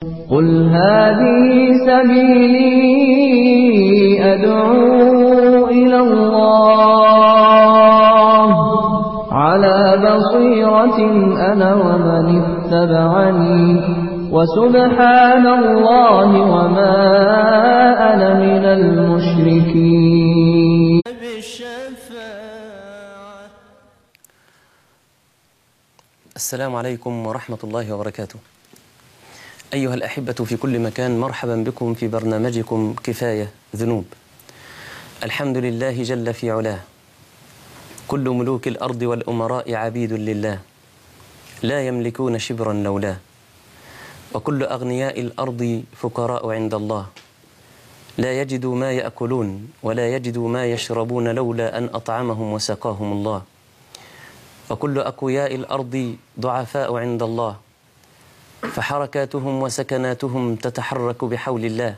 قل هذه سبيلي أدعو إلى الله على بصيرة أنا ومن اتبعني وسبحان الله وما أنا من المشركين. السلام عليكم ورحمة الله وبركاته. أيها الأحبة في كل مكان، مرحبا بكم في برنامجكم كفاية ذنوب. الحمد لله جل في علاه، كل ملوك الأرض والأمراء عبيد لله، لا يملكون شبرا لولاه، وكل أغنياء الأرض فقراء عند الله، لا يجدوا ما يأكلون ولا يجدوا ما يشربون لولا أن أطعمهم وسقاهم الله، وكل أقوياء الأرض ضعفاء عند الله، فحركاتهم وسكناتهم تتحرك بحول الله،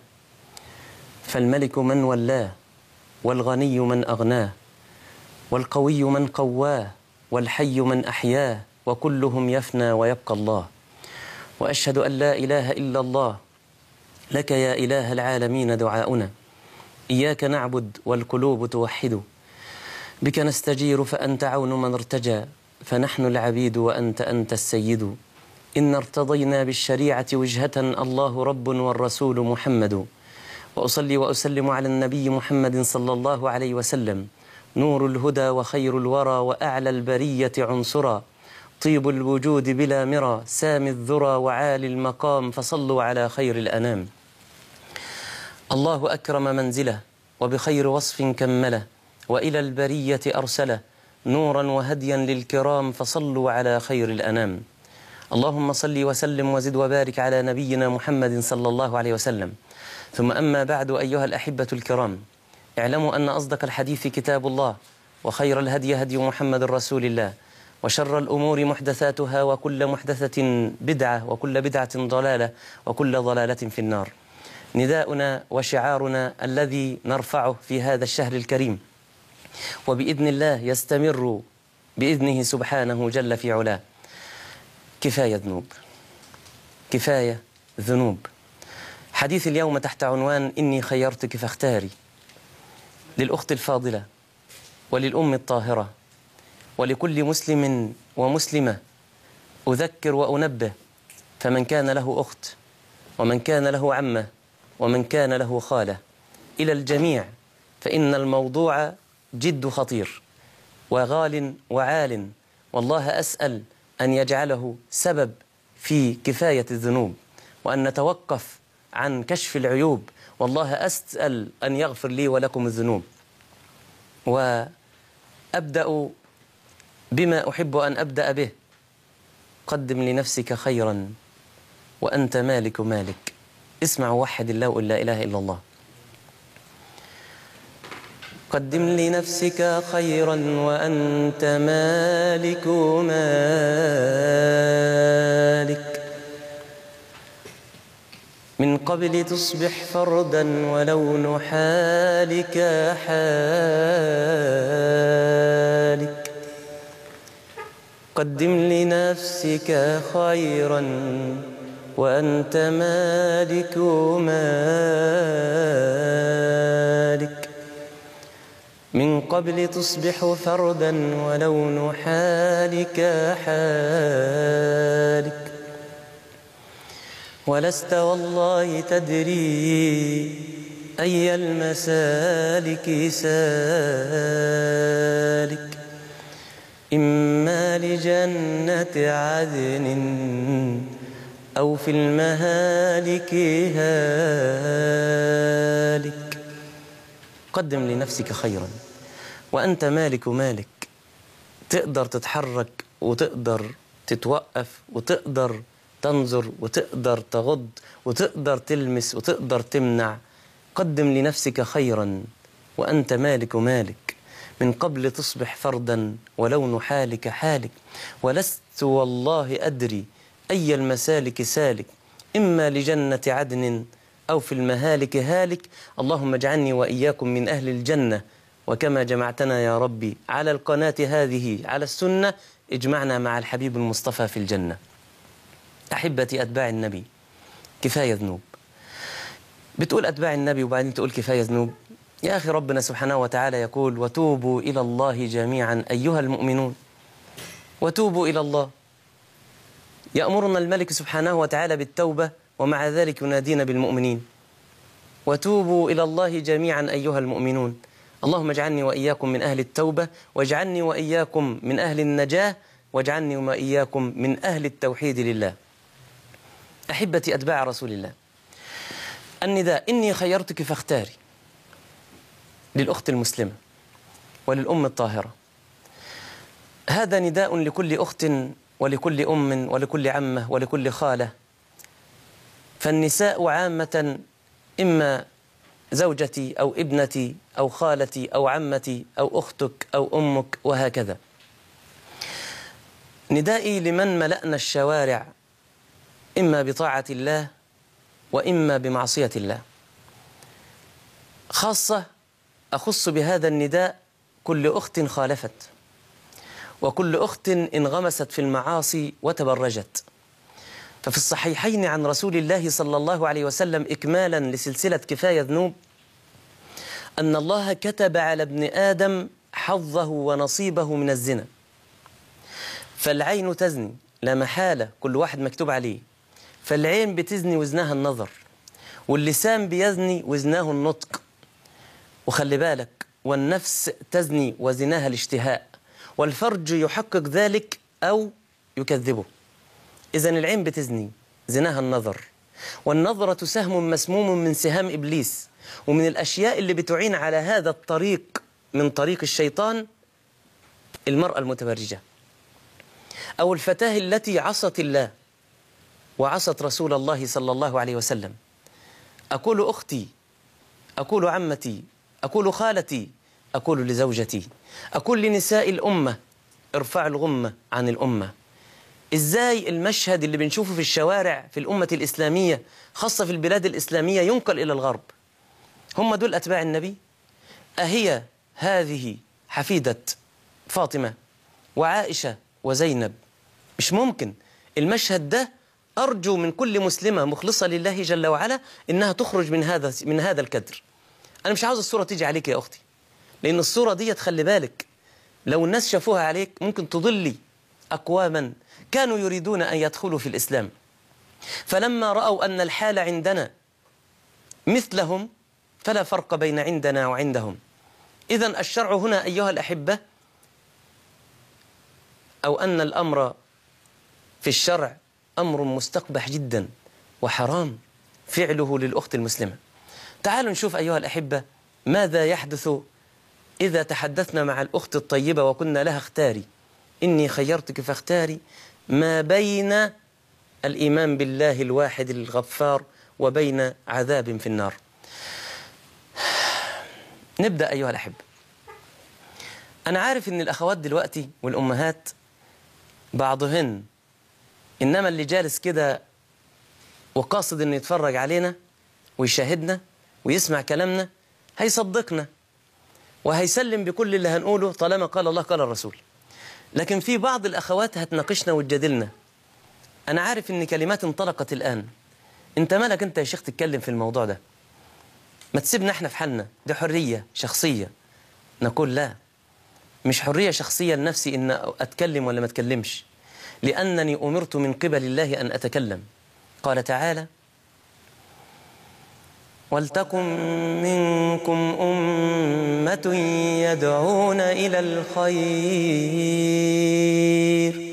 فالملك من ولاه، والغني من أغناه، والقوي من قواه، والحي من أحياه، وكلهم يفنى ويبقى الله. وأشهد أن لا إله إلا الله، لك يا إله العالمين دعاؤنا، إياك نعبد والقلوب توحد، بك نستجير فأنت عون من ارتجى، فنحن العبيد وأنت السيد. إن ارتضينا بالشريعة وجهة، الله رب والرسول محمد. وأصلي وأسلم على النبي محمد صلى الله عليه وسلم، نور الهدى وخير الورى وأعلى البرية عنصرا، طيب الوجود بلا مرى، سامي الذرى وعالي المقام، فصلوا على خير الأنام. الله أكرم منزله وبخير وصف كمله، وإلى البرية أرسله نورا وهديا للكرام، فصلوا على خير الأنام. اللهم صل وسلم وزد وبارك على نبينا محمد صلى الله عليه وسلم. ثم أما بعد، أيها الأحبة الكرام، اعلموا أن أصدق الحديث كتاب الله، وخير الهدي هدي محمد رسول الله، وشر الأمور محدثاتها، وكل محدثة بدعة، وكل بدعة ضلالة، وكل ضلالة في النار. نداؤنا وشعارنا الذي نرفعه في هذا الشهر الكريم، وبإذن الله يستمر بإذنه سبحانه جل في علاه، كفاية ذنوب، كفاية ذنوب. حديث اليوم تحت عنوان إني خيرتك فاختاري، للأخت الفاضلة وللأم الطاهرة ولكل مسلم ومسلمة، أذكر وأنبه، فمن كان له أخت ومن كان له عمة ومن كان له خالة، إلى الجميع، فإن الموضوع جد خطير وغال وعال، والله أسأل أن يجعله سبب في كفاية الذنوب، وأن نتوقف عن كشف العيوب، والله أسأل أن يغفر لي ولكم الذنوب. وأبدأ بما أحب أن أبدأ به، قدم لنفسك خيرا وأنت مالك مالك. اسمع ووحد الله وقل لا إله إلا الله. قدم لنفسك خيرا وأنت مالك مالك، من قبل تصبح فردا ولون حالك حالك. قدم لنفسك خيرا وأنت مالك مالك، من قبل تصبح فردا ولون حالك حالك. ولست والله تدري أي المسالك سالك، إما لجنة عدن أو في المهالك هالك. قدم لنفسك خيرا وأنت مالك مالك، تقدر تتحرك وتقدر تتوقف وتقدر تنظر وتقدر تغض وتقدر تلمس وتقدر تمنع. قدم لنفسك خيرا وأنت مالك مالك، من قبل تصبح فردا ولون حالك حالك. ولست والله أدري أي المسالك سالك، إما لجنة عدن أو في المهالك هالك. اللهم اجعلني وإياكم من أهل الجنة، وكما جمعتنا يا ربي على القناة هذه على السنة، اجمعنا مع الحبيب المصطفى في الجنة. أحبتي أتباع النبي، كفاية ذنوب. بتقول أتباع النبي وبعدين تقول كفاية ذنوب. يا أخي ربنا سبحانه وتعالى يقول وتوبوا إلى الله جميعا أيها المؤمنون، وتوبوا إلى الله. يأمرنا الملك سبحانه وتعالى بالتوبة ومع ذلك ينادينا بالمؤمنين. وتوبوا إلى الله جميعا أيها المؤمنون. اللهم اجعلني وإياكم من أهل التوبة، واجعلني وإياكم من أهل النجاة، واجعلني وإياكم من أهل التوحيد لله. أحبتي أتباع رسول الله، النداء إني خيرتك فاختاري للأخت المسلمة وللأم الطاهرة. هذا نداء لكل أخت ولكل أم ولكل عمة ولكل خالة. فالنساء عامة إما زوجتي أو ابنتي أو خالتي أو عمتي أو أختك أو أمك وهكذا. ندائي لمن ملأنا الشوارع إما بطاعة الله وإما بمعصية الله. خاصة أخص بهذا النداء كل أخت خالفت، وكل أخت انغمست في المعاصي وتبرجت. ففي الصحيحين عن رسول الله صلى الله عليه وسلم إكمالا لسلسلة كفاية ذنوب أن الله كتب على ابن آدم حظه ونصيبه من الزنا. فالعين تزني لا محالة، كل واحد مكتوب عليه. فالعين بتزني وزناها النظر، واللسان بيزني وزناه النطق، وخلي بالك والنفس تزني وزناها الاشتهاء، والفرج يحقق ذلك أو يكذبه. إذن العين بتزني زناها النظر، والنظرة سهم مسموم من سهام إبليس. ومن الأشياء اللي بتعين على هذا الطريق من طريق الشيطان المرأة المتبرجة أو الفتاة التي عصت الله وعصت رسول الله صلى الله عليه وسلم. أقول أختي، أقول عمتي، أقول خالتي، أقول لزوجتي، أقول لنساء الأمة ارفعوا الغمة عن الأمة. إزاي المشهد اللي بنشوفه في الشوارع في الأمة الإسلامية خاصة في البلاد الإسلامية ينقل إلى الغرب؟ هم دول أتباع النبي؟ أهي هذه حفيدة فاطمة وعائشة وزينب؟ مش ممكن. المشهد ده أرجو من كل مسلمة مخلصة لله جل وعلا إنها تخرج من هذا الكدر. أنا مش عاوز الصورة تيجي عليك يا أختي، لأن الصورة دي تخلي بالك لو الناس شافوها عليك ممكن تضلي أقواما كانوا يريدون أن يدخلوا في الإسلام، فلما رأوا أن الحال عندنا مثلهم فلا فرق بين عندنا وعندهم. إذن الشرع هنا أيها الأحبة، أو أن الأمر في الشرع أمر مستقبح جدا وحرام فعله للأخت المسلمة. تعالوا نشوف أيها الأحبة ماذا يحدث إذا تحدثنا مع الأخت الطيبة وقلنا لها اختاري، إني خيرتك فاختاري ما بين الإيمان بالله الواحد الغفار وبين عذاب في النار. نبدأ أيها الأحبة. أنا عارف إن الأخوات دلوقتي والأمهات بعضهن إنما اللي جالس كده وقاصد إنه يتفرج علينا ويشاهدنا ويسمع كلامنا هيصدقنا وهيسلم بكل اللي هنقوله طالما قال الله قال الرسول. لكن في بعض الأخوات هتناقشنا وتجادلنا. أنا عارف إن كلمات انطلقت الآن. أنت مالك أنت يا شيخ تتكلم في الموضوع ده؟ ما تسيبنا احنا في حالنا، دي حرية شخصية. نقول لا، مش حرية شخصية لنفسي إن أتكلم ولا ما أتكلمش، لأنني أمرت من قبل الله أن أتكلم. قال تعالى ولتكن منكم أمة يدعون إلى الخير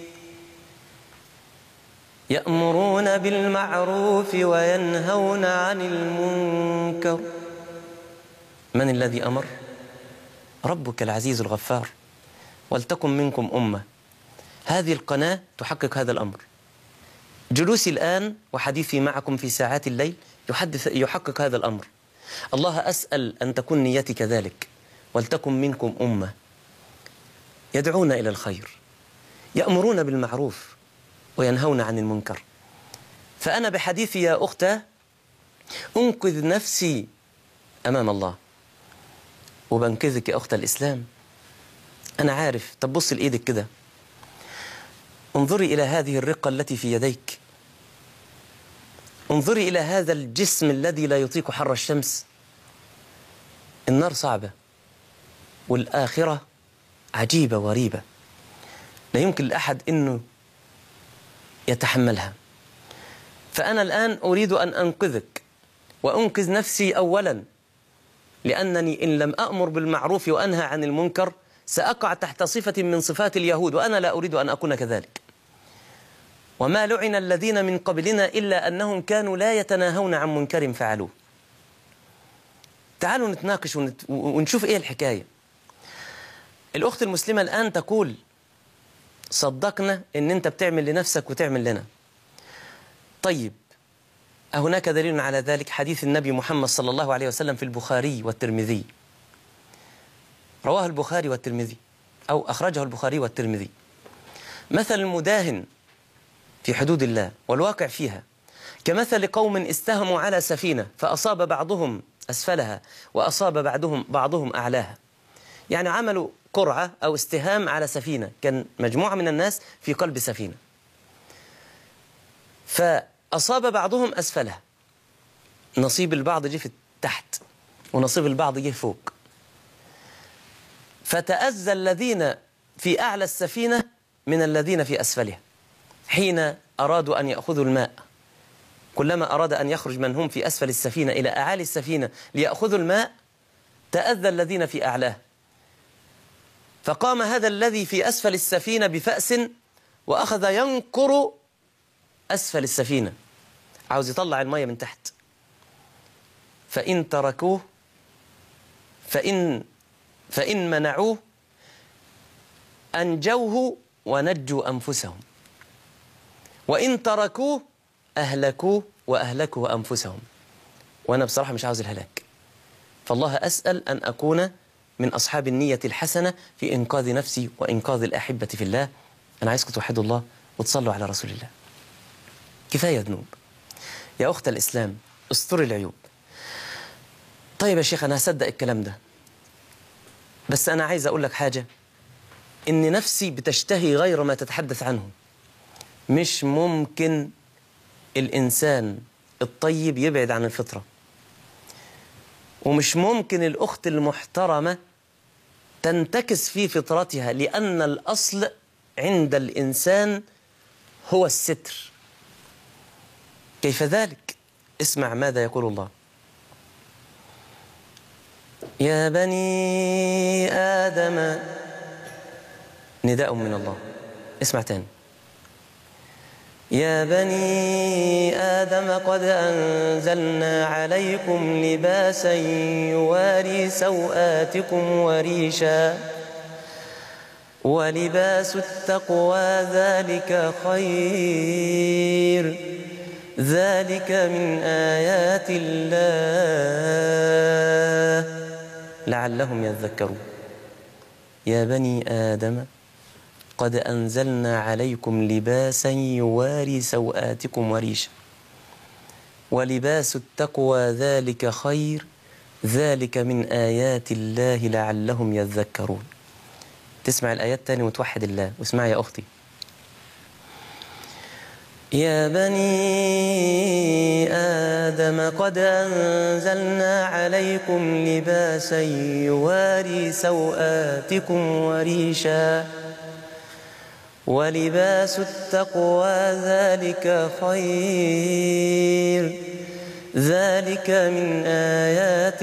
يأمرون بالمعروف وينهون عن المنكر. من الذي أمر؟ ربك العزيز الغفار. ولتكن منكم أمة. هذه القناة تحقق هذا الأمر. جلوسي الآن وحديثي معكم في ساعات الليل يحقق هذا الأمر. الله أسأل أن تكون نيتي كذلك. ولتكن منكم أمة يدعون إلى الخير يأمرون بالمعروف وينهون عن المنكر. فأنا بحديثي يا أختي أنقذ نفسي أمام الله وبنقذك يا أخت الإسلام. أنا عارف. طب بص لإيدك كده، انظري إلى هذه الرقة التي في يديك، انظري إلى هذا الجسم الذي لا يطيق حر الشمس. النار صعبة، والآخرة عجيبة وريبة، لا يمكن لأحد أنه يتحملها. فأنا الآن أريد أن أنقذك وأنقذ نفسي أولا، لأنني إن لم أأمر بالمعروف وأنهى عن المنكر سأقع تحت صفة من صفات اليهود، وأنا لا أريد أن أكون كذلك. وما لعن الذين من قبلنا إلا أنهم كانوا لا يتناهون عن منكر فعلوه. تعالوا نتناقش ونشوف إيه الحكاية. الأخت المسلمة الآن تقول صدقنا إن أنت بتعمل لنفسك وتعمل لنا. طيب، هناك دليل على ذلك، حديث النبي محمد صلى الله عليه وسلم في البخاري والترمذي، رواه البخاري والترمذي أو أخرجه البخاري والترمذي. مثل المداهن في حدود الله والواقع فيها كمثل قوم استهموا على سفينة فأصاب بعضهم أسفلها وأصاب بعضهم أعلاها. يعني عملوا قرعة أو استهام على سفينة، كان مجموعة من الناس في قلب سفينة، فأصاب بعضهم أسفلها، نصيب البعض جه في تحت ونصيب البعض جه فوق. فتأذى الذين في أعلى السفينة من الذين في أسفلها حين أرادوا أن يأخذوا الماء. كلما أراد أن يخرج من هم في أسفل السفينة إلى أعالي السفينة ليأخذوا الماء تأذى الذين في أعلاه. فقام هذا الذي في أسفل السفينة بفأس وأخذ ينقر أسفل السفينة، عاوز يطلع المية من تحت. فإن تركوه فإن منعوه أنجوه ونجوا أنفسهم، وإن تركوه أهلكوه وأهلكوا أنفسهم. وأنا بصراحة مش عاوز الهلاك، فالله أسأل أن أكون من أصحاب النية الحسنة في إنقاذ نفسي وإنقاذ الأحبة في الله. أنا عايزكم توحدوا الله وتصلوا على رسول الله. كفاية ذنوب يا أخت الإسلام، استر العيوب. طيب يا شيخ، أنا هصدق الكلام ده، بس أنا عايز أقول لك حاجة، إن نفسي بتشتهي غير ما تتحدث عنه. مش ممكن الإنسان الطيب يبعد عن الفطرة، ومش ممكن الأخت المحترمة تنتكس في فطرتها، لأن الأصل عند الإنسان هو الستر. كيف ذلك؟ اسمع ماذا يقول الله: يا بني آدم، نداء من الله. اسمع تاني: يا بني آدم قد أنزلنا عليكم لباسا يواري سوآتكم وريشا ولباس التقوى ذلك خير ذلك من آيات الله لعلهم يذكرون. يا بني آدم قد أنزلنا عليكم لباسا يواري سوآتكم وريشا ولباس التقوى ذلك خير ذلك من آيات الله لعلهم يذكرون. تسمع الآيات تاني وتوحد الله. واسمع يا أختي: يا بني آدم قد أنزلنا عليكم لباسا يواري سوآتكم وريشا ولباس التقوى ذلك خير ذلك من آيات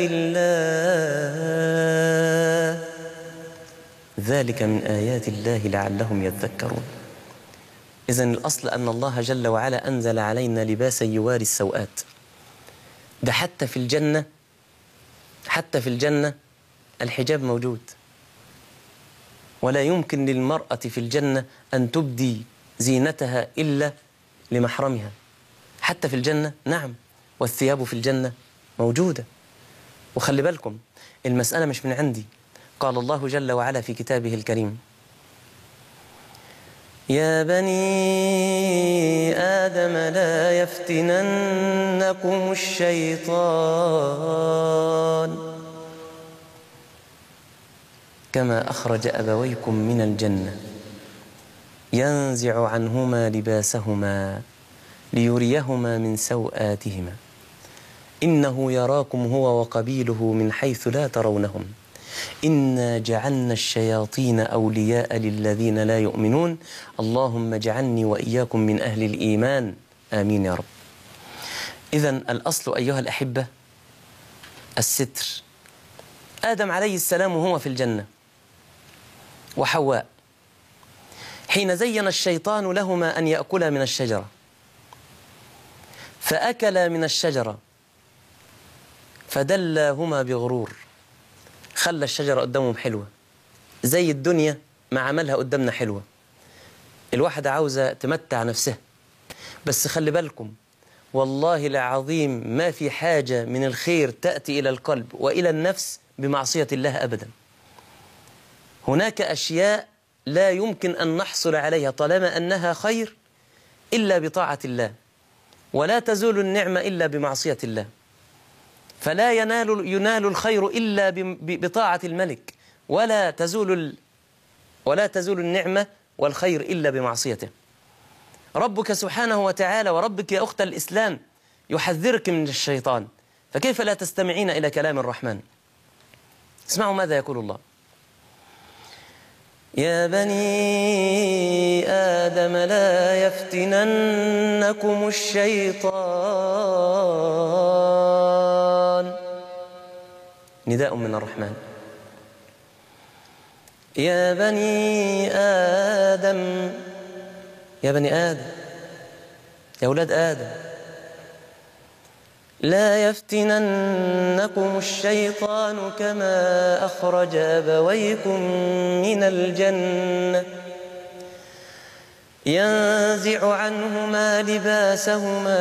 الله ذلك من آيات الله لعلهم يذكرون. إذن الأصل أن الله جل وعلا أنزل علينا لباسا يواري السوءات. ده حتى في الجنة الحجاب موجود، ولا يمكن للمرأة في الجنة أن تبدي زينتها إلا لمحرمها. حتى في الجنة، نعم، والثياب في الجنة موجودة. وخلي بالكم، المسألة مش من عندي، قال الله جل وعلا في كتابه الكريم: يا بني آدم لا يفتننكم الشيطان كما أخرج أبويكم من الجنة ينزع عنهما لباسهما ليريهما من سوآتهما إنه يراكم هو وقبيله من حيث لا ترونهم إنا جعلنا الشياطين أولياء للذين لا يؤمنون اللهم اجعلني وإياكم من أهل الإيمان آمين يا رب. إذن الأصل أيها الأحبة الستر. آدم عليه السلام وهو في الجنة وحواء حين زين الشيطان لهما أن يأكلا من الشجرة فأكلا من الشجرة فدلاهما بغرور، خلى الشجرة قدامهم حلوة زي الدنيا ما عملها قدامنا حلوة. الواحدة عاوزة تمتع نفسها، بس خلي بالكم والله العظيم ما في حاجة من الخير تأتي إلى القلب وإلى النفس بمعصية الله أبدا. هناك أشياء لا يمكن أن نحصل عليها طالما أنها خير إلا بطاعة الله، ولا تزول النعمة إلا بمعصية الله، فلا ينال الخير إلا بطاعة الملك، ولا تزول النعمة والخير إلا بمعصيته. ربك سبحانه وتعالى وربك يا أخت الإسلام يحذرك من الشيطان، فكيف لا تستمعين إلى كلام الرحمن؟ اسمعوا ماذا يقول الله: يا بني آدم لا يفتننكم الشيطان. نداء من الرحمن. يا بني آدم، يا بني آدم، يا أولاد آدم، لا يفتننكم الشيطان كما أخرج أبويكم من الجنة ينزع عنهما لباسهما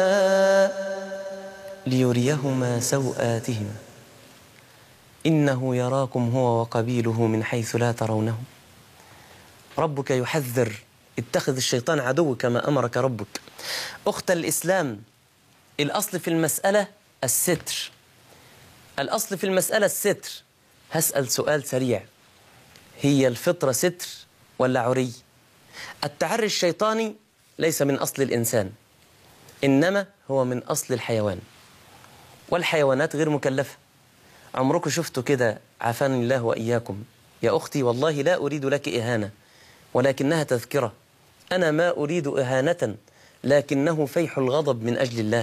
ليريهما سوآتهما إنه يراكم هو وقبيله من حيث لا ترونهم. ربك يحذر: اتخذ الشيطان عدو كما أمرك ربك. أخت الإسلام، الأصل في المسألة الستر، الأصل في المسألة الستر. هسأل سؤال سريع: هي الفطرة ستر ولا عري؟ التعري الشيطاني ليس من أصل الإنسان، إنما هو من أصل الحيوان، والحيوانات غير مكلفة. عمركم شفتوا كده؟ عافاني الله وإياكم يا أختي، والله لا أريد لك إهانة ولكنها تذكرة. أنا ما أريد إهانة لكنه فيح الغضب من أجل الله.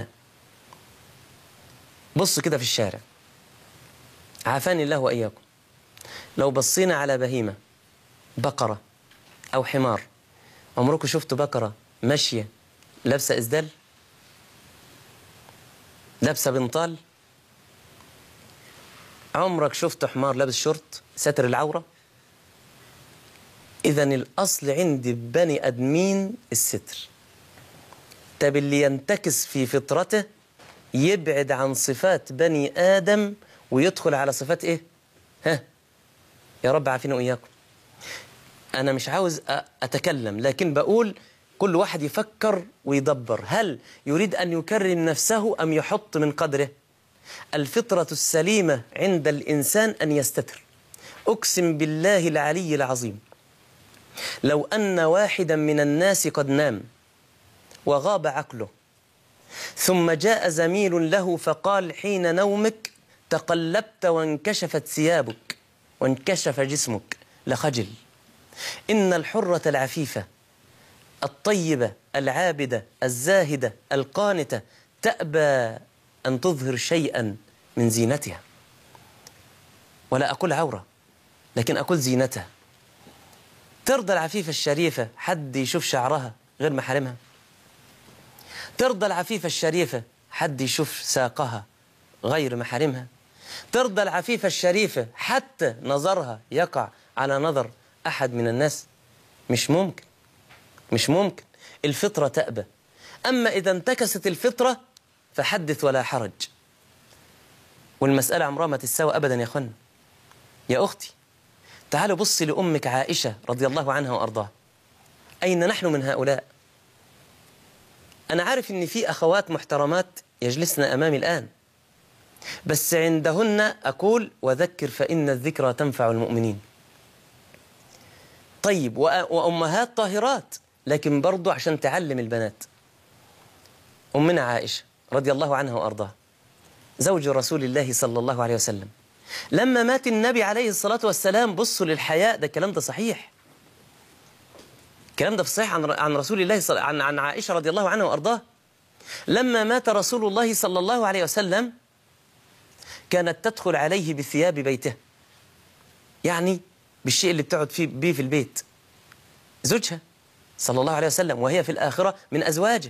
بص كده في الشارع، عافاني الله وإياكم، لو بصينا على بهيمة، بقرة أو حمار، عمركم شفتوا بقرة ماشية لابسة إسدال، لابسة بنطال؟ عمرك شفت حمار لابس شورت ساتر العورة؟ إذن الأصل عند بني أدمين الستر. طب اللي ينتكس في فطرته يبعد عن صفات بني آدم ويدخل على صفات إيه؟ يا رب عافينا وإياكم. أنا مش عاوز أتكلم، لكن بقول كل واحد يفكر ويدبر، هل يريد أن يكرم نفسه أم يحط من قدره؟ الفطرة السليمة عند الإنسان أن يستتر. أقسم بالله العلي العظيم لو أن واحدا من الناس قد نام وغاب عقله ثم جاء زميل له فقال: حين نومك تقلبت وانكشفت ثيابك وانكشف جسمك، لخجل. إن الحرة العفيفة الطيبة العابدة الزاهدة القانتة تأبى أن تظهر شيئا من زينتها، ولا أقول عورة لكن أقول زينتها. ترضى العفيفة الشريفة حد يشوف شعرها غير محارمها؟ ترضى العفيفة الشريفة حد يشوف ساقها غير محارمها؟ ترضى العفيفة الشريفة حتى نظرها يقع على نظر أحد من الناس؟ مش ممكن، مش ممكن. الفطرة تأبى. أما إذا انتكست الفطرة فحدث ولا حرج، والمسألة عمرها ما تتساوى أبدا يا أخوانا. يا أختي تعالوا بصي لأمك عائشة رضي الله عنها وأرضاها، أين نحن من هؤلاء؟ أنا عارف إن في أخوات محترمات يجلسن أمامي الآن، بس عندهن أقول: وذكر فإن الذكرى تنفع المؤمنين. طيب، وأمهات طاهرات، لكن برضو عشان تعلم البنات. أمنا عائشة رضي الله عنها وأرضاها زوج رسول الله صلى الله عليه وسلم، لما مات النبي عليه الصلاة والسلام، بصوا للحياء، ده الكلام ده صحيح، الكلام ده في صحيح عن رسول الله عن عائشة رضي الله عنها وأرضاها. لما مات رسول الله صلى الله عليه وسلم كانت تدخل عليه بثياب بيته، يعني بالشيء اللي بتقعد بيه في البيت، زوجها صلى الله عليه وسلم، وهي في الآخرة من أزواجه.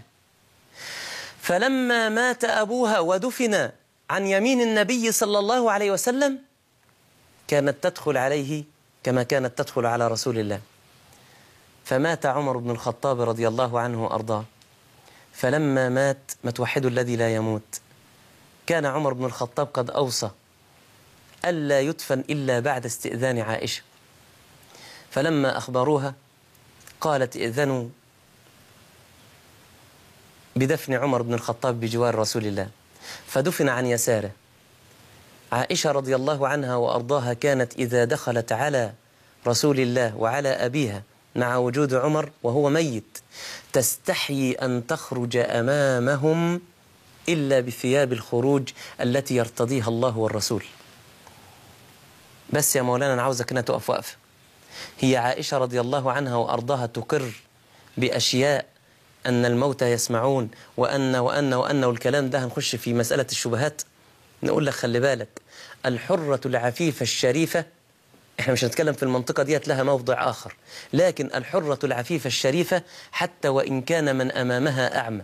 فلما مات أبوها ودفن عن يمين النبي صلى الله عليه وسلم كانت تدخل عليه كما كانت تدخل على رسول الله. فمات عمر بن الخطاب رضي الله عنه وأرضاه، فلما مات متوحد الذي لا يموت، كان عمر بن الخطاب قد أوصى ألا يدفن إلا بعد استئذان عائشة، فلما أخبروها قالت ائذنوا بدفن عمر بن الخطاب بجوار رسول الله، فدفن عن يساره. عائشة رضي الله عنها وأرضاها كانت إذا دخلت على رسول الله وعلى أبيها مع وجود عمر وهو ميت تستحيي أن تخرج أمامهم إلا بثياب الخروج التي يرتضيها الله والرسول. بس يا مولانا أنا عاوزك أنها تقف وقفة. هي عائشة رضي الله عنها وأرضاها تقر بأشياء أن الموتى يسمعون وأن والكلام ده هنخش في مسألة الشبهات. نقول لك خلي بالك، الحرة العفيفة الشريفة، احنا مش هنتكلم في المنطقة ديت، لها موضع آخر، لكن الحرة العفيفة الشريفة حتى وإن كان من أمامها أعمى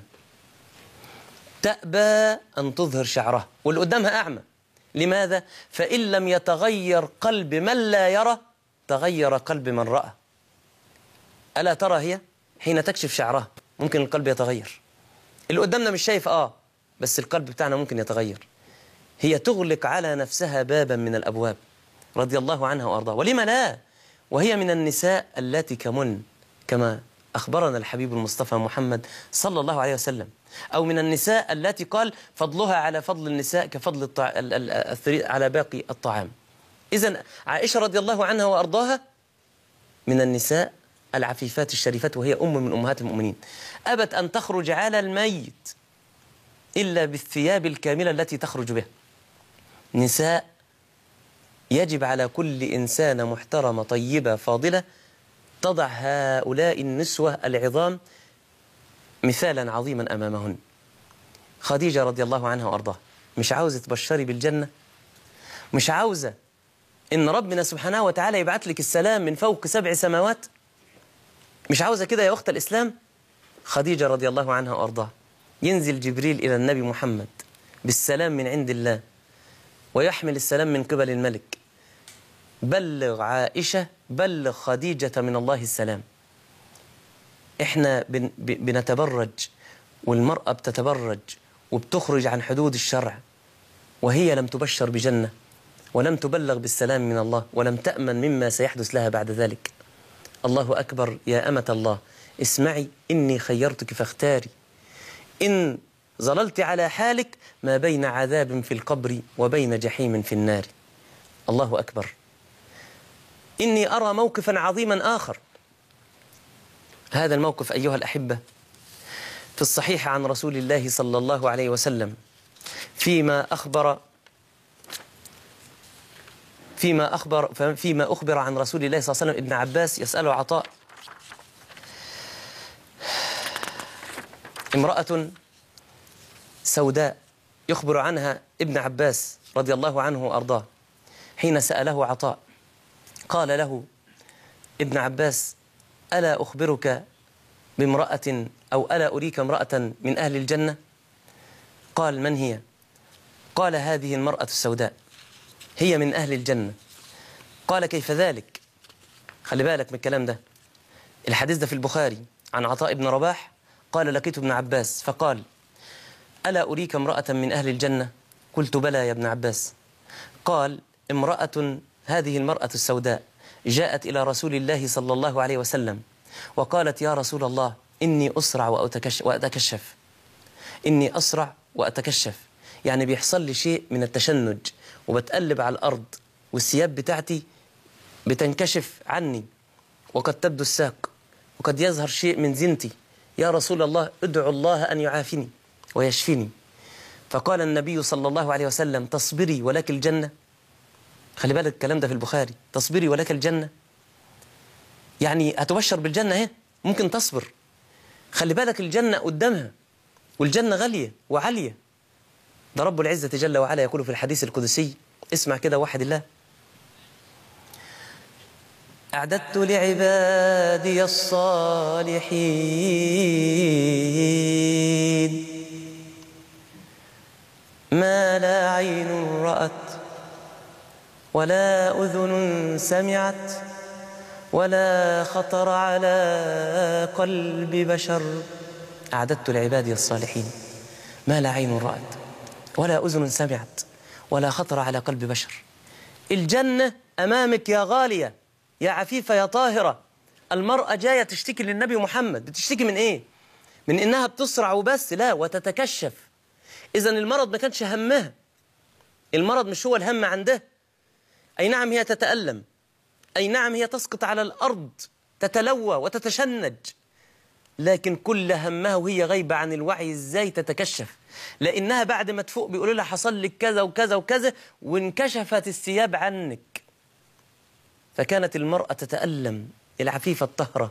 تأبى أن تظهر شعرها، واللي قدامها أعمى. لماذا؟ فإن لم يتغير قلب من لا يرى تغير قلب من رأى. ألا ترى هي حين تكشف شعرها ممكن القلب يتغير، اللي قدامنا مش شايف بس القلب بتاعنا ممكن يتغير. هي تغلق على نفسها بابا من الأبواب رضي الله عنها وأرضاها، ولم لا، وهي من النساء التي كمن كما أخبرنا الحبيب المصطفى محمد صلى الله عليه وسلم، أو من النساء التي قال فضلها على فضل النساء كفضل على باقي الطعام. إذن عائشة رضي الله عنها وأرضاها من النساء العفيفات الشريفات، وهي أم من أمهات المؤمنين، أبت أن تخرج على الميت إلا بالثياب الكاملة التي تخرج بها. نساء يجب على كل إنسانة محترمة طيبة فاضلة تضع هؤلاء النسوة العظام مثالا عظيما أمامهن. خديجة رضي الله عنها وأرضاها مش عاوزة تبشري بالجنة؟ مش عاوزة إن ربنا سبحانه وتعالى يبعث لك السلام من فوق 7 سماوات؟ مش عاوزة كده يا أخت الإسلام؟ خديجة رضي الله عنها وأرضاها ينزل جبريل إلى النبي محمد بالسلام من عند الله، ويحمل السلام من قبل الملك، بلغ عائشة، بلغ خديجة من الله السلام. إحنا بنتبرج، والمرأة بتتبرج وبتخرج عن حدود الشرع، وهي لم تبشر بجنة ولم تبلغ بالسلام من الله ولم تأمن مما سيحدث لها بعد ذلك. الله أكبر يا أمة الله، اسمعي إني خيرتك فاختاري، إن ظللت على حالك ما بين عذاب في القبر وبين جحيم في النار. الله أكبر. إني أرى موقفا عظيما آخر. هذا الموقف أيها الأحبة في الصحيح عن رسول الله صلى الله عليه وسلم فيما أخبر عن رسول الله صلى الله عليه وسلم. ابن عباس يسأله عطاء: امرأة سوداء يخبر عنها ابن عباس رضي الله عنه وأرضاه، حين سأله عطاء قال له ابن عباس: ألا أخبرك بامرأة أو ألا أريك امرأة من أهل الجنة؟ قال: من هي؟ قال: هذه المرأة السوداء هي من أهل الجنة. قال: كيف ذلك؟ خلي بالك من الكلام ده، الحديث ده في البخاري عن عطاء بن رباح قال: لقيت ابن عباس فقال: ألا أريك امرأة من أهل الجنة؟ قلت: بلى يا ابن عباس. قال: امرأة، هذه المرأة السوداء جاءت إلى رسول الله صلى الله عليه وسلم وقالت: يا رسول الله، إني أسرع وأتكشف. إني أسرع وأتكشف، يعني بيحصل لي شيء من التشنج وبتقلب على الأرض والثياب بتاعتي بتنكشف عني وقد تبدو الساق وقد يظهر شيء من زينتي. يا رسول الله، ادعو الله أن يعافني. ويشفيني. فقال النبي صلى الله عليه وسلم: تصبري ولك الجنة. خلي بالك الكلام ده في البخاري، تصبري ولك الجنة، يعني هتبشر بالجنة اهي، ممكن تصبر. خلي بالك الجنة قدامها، والجنة غالية وعالية. ده رب العزة جل وعلا يقول في الحديث القدسي، اسمع كده وحد الله: أعددت لعبادي الصالحين ما لا عين رأت ولا أذن سمعت ولا خطر على قلب بشر. أعددت لعبادي الصالحين ما لا عين رأت ولا أذن سمعت ولا خطر على قلب بشر. الجنة أمامك يا غالية، يا عفيفة، يا طاهرة. المرأة جاية تشتكي للنبي محمد، بتشتكي من إيه؟ من إنها بتصرع وبس؟ لا، وتتكشف. إذن المرض ما كانش همها، المرض مش هو الهم عندها. أي نعم هي تتألم، أي نعم هي تسقط على الأرض تتلوى وتتشنج، لكن كل همها وهي غايبة عن الوعي إزاي تتكشف، لأنها بعد ما تفوق بيقولوا لها حصل لك كذا وكذا وكذا، وانكشفت الثياب عنك. فكانت المرأة تتألم، العفيفة الطهرة.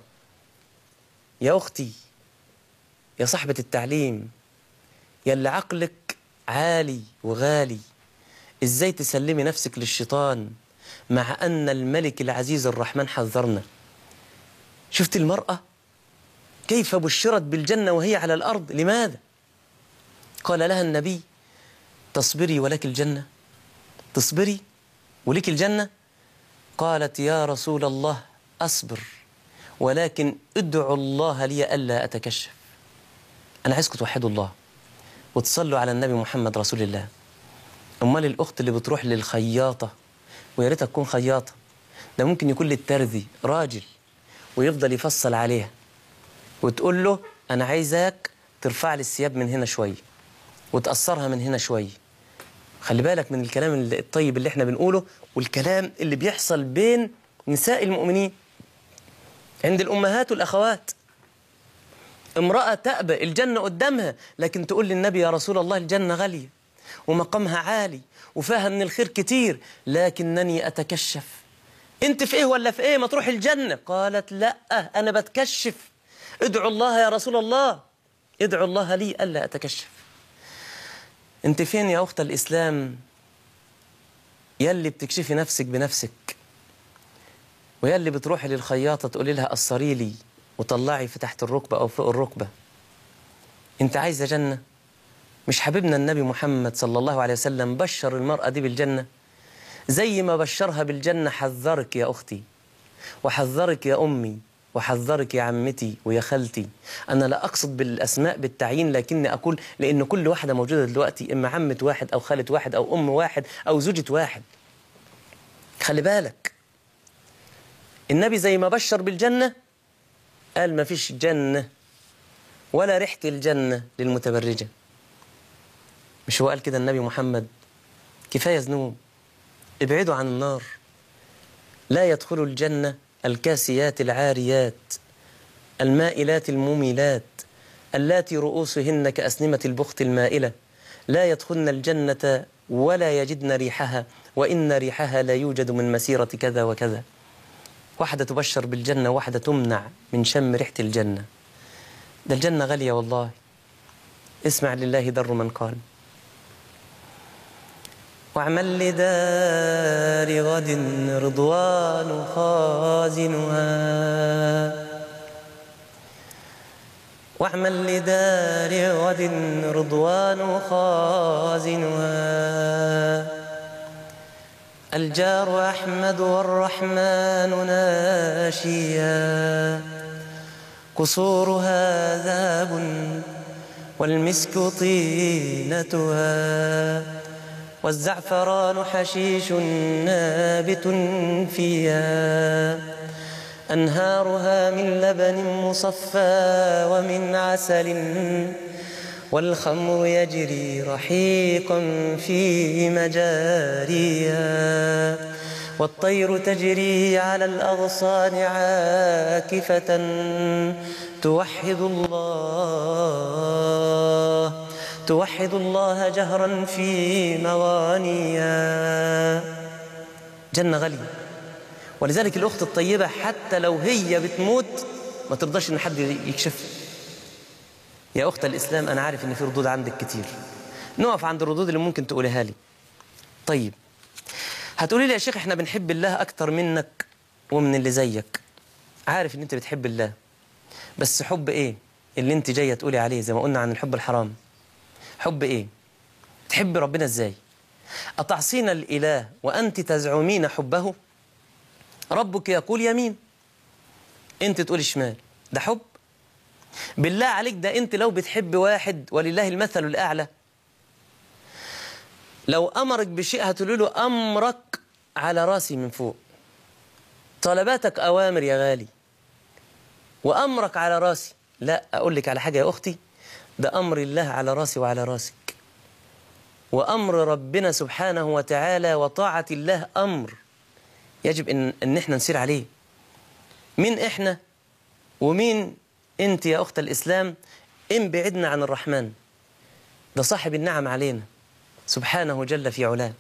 يا أختي، يا صاحبة التعليم، يا اللي عقلك عالي وغالي، إزاي تسلمي نفسك للشيطان مع أن الملك العزيز الرحمن حذرنا؟ شفت المرأة كيف بشرت بالجنة وهي على الأرض؟ لماذا؟ قال لها النبي: تصبري ولك الجنة، تصبري ولك الجنة. قالت: يا رسول الله أصبر، ولكن ادعوا الله لي ألا أتكشف. أنا عايزكم توحدوا الله وتصلوا على النبي محمد رسول الله. أمال الأخت اللي بتروح للخياطة، ويا ريتها تكون خياطة، ده ممكن يكون للترذي راجل، ويفضل يفصل عليها وتقول له: أنا عايزاك ترفع لي الثياب من هنا شوية وتقصرها من هنا شوية. خلي بالك من الكلام الطيب اللي احنا بنقوله والكلام اللي بيحصل بين نساء المؤمنين عند الأمهات والأخوات. امرأة تأبى الجنة قدامها، لكن تقول للنبي: يا رسول الله الجنة غالية ومقامها عالي وفيها من الخير كتير، لكنني أتكشف. انت في ايه ولا في ايه؟ ما تروح الجنة. قالت: لا، أنا بتكشف. ادعوا الله يا رسول الله، ادعوا الله لي ألا أتكشف. انت فين يا أخت الإسلام يلي بتكشفي نفسك بنفسك، ويلي بتروحي للخياطة تقولي لها قصري لي وطلعي في تحت الركبة أو فوق الركبة؟ انت عايزة جنة؟ مش حبيبنا النبي محمد صلى الله عليه وسلم بشر المرأة دي بالجنة؟ زي ما بشرها بالجنة حذرك يا أختي، وحذرك يا أمي، وحذرك يا عمتي ويا خالتي. أنا لا أقصد بالأسماء بالتعيين، لكني أقول لأن كل واحدة موجودة دلوقتي إما عمة واحد أو خالة واحد أو أم واحد أو زوجة واحد. خلي بالك، النبي زي ما بشر بالجنة قال ما فيش جنة ولا ريحة الجنة للمتبرجة. مش هو قال كده النبي محمد؟ كفاية ذنوب، ابعدوا عن النار. لا يدخل الجنة الكاسيات العاريات المائلات المميلات اللاتي رؤوسهن كأسنمة البخت المائلة، لا يدخلن الجنة ولا يجدن ريحها، وإن ريحها لا يوجد من مسيرة كذا وكذا. واحدة تبشر بالجنة، واحدة تمنع من شم ريحة الجنة. ده الجنة غالية والله. اسمع لله در من قال: واعمل لدار غد رضوان خازنها، واعمل لدار غد رضوان خازنها، الجار أحمد والرحمن ناشيا، قصورها ذهب والمسك طينتها، والزعفران حشيش نابت فيها، أنهارها من لبن مصفى ومن عسل، والخمر يجري رحيقا في مجاريها، والطير تجري على الأغصان عاكفة توحد الله توحد الله جهرا في مغانيها. جنة غالية، ولذلك الأخت الطيبة حتى لو هي بتموت ما ترضاش إن حد يكشف. يا أخت الإسلام، أنا عارف إن في ردود عندك كتير، نقف عند الردود اللي ممكن تقولها لي. طيب هتقولي لي يا شيخ إحنا بنحب الله أكتر منك ومن اللي زيك. عارف إن أنت بتحب الله، بس حب إيه اللي أنت جاية تقولي عليه؟ زي ما قلنا عن الحب الحرام، حب إيه؟ تحب ربنا إزاي؟ أتعصين الإله وأنت تزعمين حبه؟ ربك يقول يمين، أنت تقول شمال، ده حب؟ بالله عليك، ده أنت لو بتحب واحد ولله المثل الأعلى، لو أمرك بشيء هتقول له أمرك على راسي من فوق. طلباتك أوامر يا غالي، وأمرك على راسي. لا، أقول لك على حاجة يا أختي، ده أمر الله على راسي وعلى راسك، وأمر ربنا سبحانه وتعالى وطاعة الله أمر يجب إن إحنا نسير عليه. مين إحنا ومين أنت يا أخت الإسلام إن بعدنا عن الرحمن؟ ده صاحب النعم علينا سبحانه جل في علاه.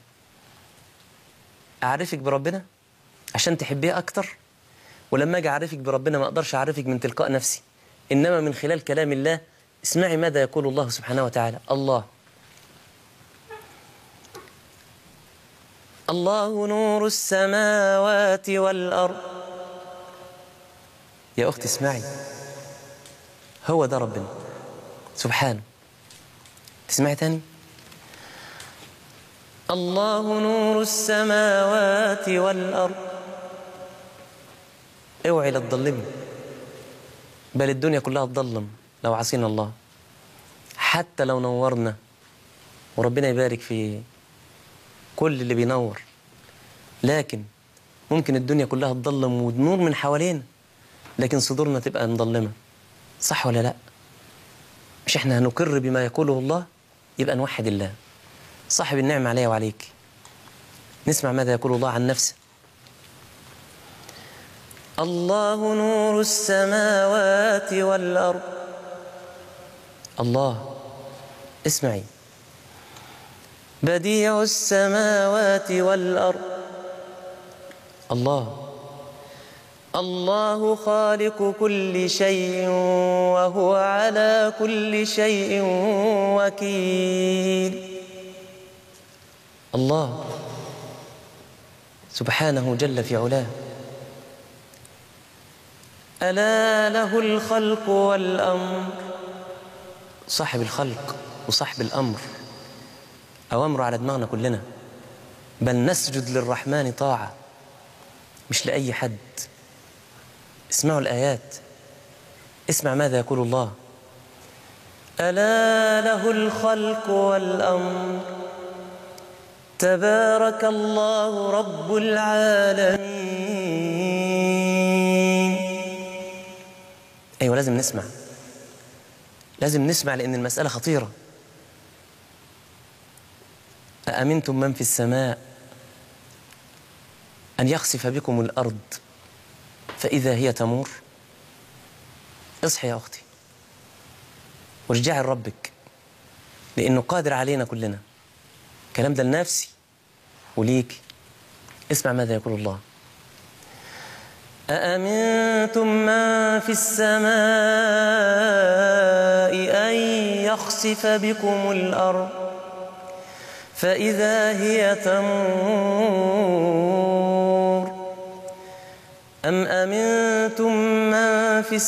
أعرفك بربنا عشان تحبيه أكتر، ولما أجي أعرفك بربنا ما أقدرش أعرفك من تلقاء نفسي، إنما من خلال كلام الله. اسمعي ماذا يقول الله سبحانه وتعالى. الله نور السماوات والأرض. يا أختي اسمعي، هو ده ربنا سبحانه. تسمعي تاني؟ الله نور السماوات والأرض. اوعي لا تضلمي، بل الدنيا كلها تضلم لو عصينا الله. حتى لو نورنا، وربنا يبارك في كل اللي بينور، لكن ممكن الدنيا كلها تضلم والنور من حوالينا، لكن صدورنا تبقى مضلمة. صح ولا لا؟ مش احنا هنقر بما يقوله الله؟ يبقى نوحد الله صاحب النعمة علي وعليك. نسمع ماذا يقول الله عن نفسه. الله نور السماوات والأرض. الله، اسمعي، بديع السماوات والأرض. الله خالق كل شيء وهو على كل شيء وكيل. الله سبحانه جل في علاه. ألا له الخلق والأمر. صاحب الخلق وصاحب الأمر، أوامره على دماغنا كلنا، بل نسجد للرحمن طاعة مش لأي حد. اسمعوا الآيات، اسمع ماذا يقول الله. ألا له الخلق والأمر تبارك الله رب العالمين. أيوة، لازم نسمع، لازم نسمع، لأن المسألة خطيرة. أأمنتم من في السماء أن يخسف بكم الأرض فإذا هي تمور. اصحي يا أختي وارجعي لربك، لأنه قادر علينا كلنا. الكلام ده لنفسي وليك. اسمع ماذا يقول الله. أأمنتم من في السماء أن يخسف بكم الأرض فإذا هي تمور أم أمنتم من في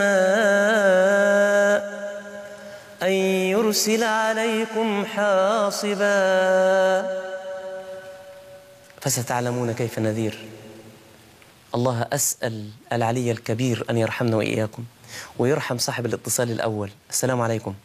السماء أن يرسل عليكم حاصبا فستعلمون كيف نذير. الله أسأل العلي الكبير أن يرحمنا وإياكم ويرحم صاحب الاتصال الأول. السلام عليكم.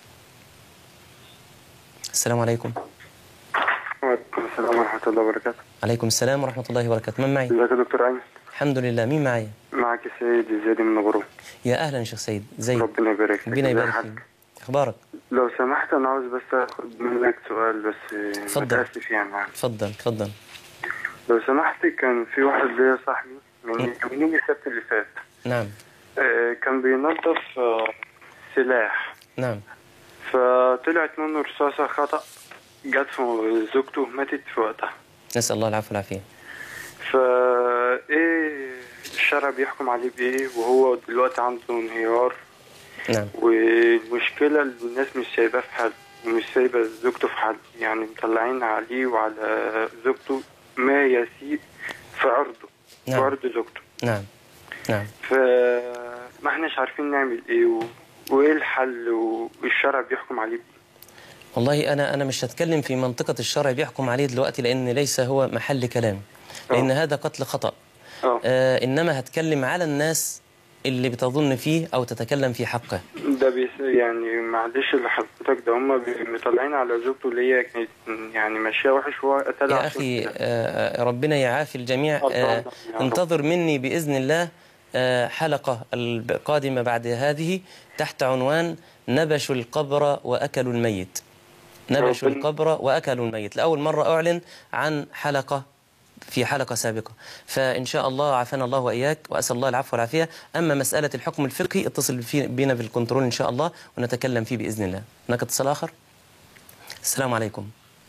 السلام عليكم. وعليكم السلام ورحمة الله وبركاته. عليكم السلام ورحمة الله وبركاته. من معي؟ ازيك يا دكتور أيمن؟ الحمد لله. مين معي؟ معك سيد زيادي من غروب. يا أهلا شيخ سيد. زي ربنا يبارك فيك. ربنا يبارك فيك. أخبارك؟ لو سمحت أنا عاوز بس أخد منك سؤال بس. اتفضل. متأسف يعني. اتفضل. لو سمحت، كان في واحد ليا صاحبي من يومين السبت اللي فات. نعم. كان بينظف سلاح. نعم. فطلعت منه رصاصة خطأ، جت في زوجته، ماتت في وقتها. نسأل الله العفو والعافية. فايه الشرع بيحكم عليه بايه وهو دلوقتي عنده انهيار؟ نعم. والمشكلة الناس مش سايباه في حاله ومش سايبة زوجته في حاله، يعني مطلعين عليه وعلى زوجته ما يسيء في عرضه. نعم. في عرض زوجته. نعم. نعم. فما احناش عارفين نعمل ايه وايه الحل والشرع بيحكم عليه بايه. والله أنا مش هتكلم في منطقة الشرع بيحكم عليه دلوقتي، لأن ليس هو محل كلام، لأن هذا قتل خطأ. إنما هتكلم على الناس اللي بتظن فيه أو تتكلم في حقه. ده يعني معلش اللي حضرتك ده هم مطلعين على زوجته اللي هي كانت يعني ماشيه وحش وهو قتلها. يا أخي ربنا يعافي الجميع. انتظر مني بإذن الله حلقة القادمة بعد هذه تحت عنوان نبشوا القبر وأكلوا الميت. نبشوا القبر وأكلوا الميت. لأول مرة أعلن عن حلقة في حلقة سابقة، فإن شاء الله عافانا الله وإياك، وأسأل الله العفو والعافية. أما مسألة الحكم الفقهي اتصل بنا في الكنترول إن شاء الله ونتكلم فيه بإذن الله. هناك اتصال آخر. السلام عليكم.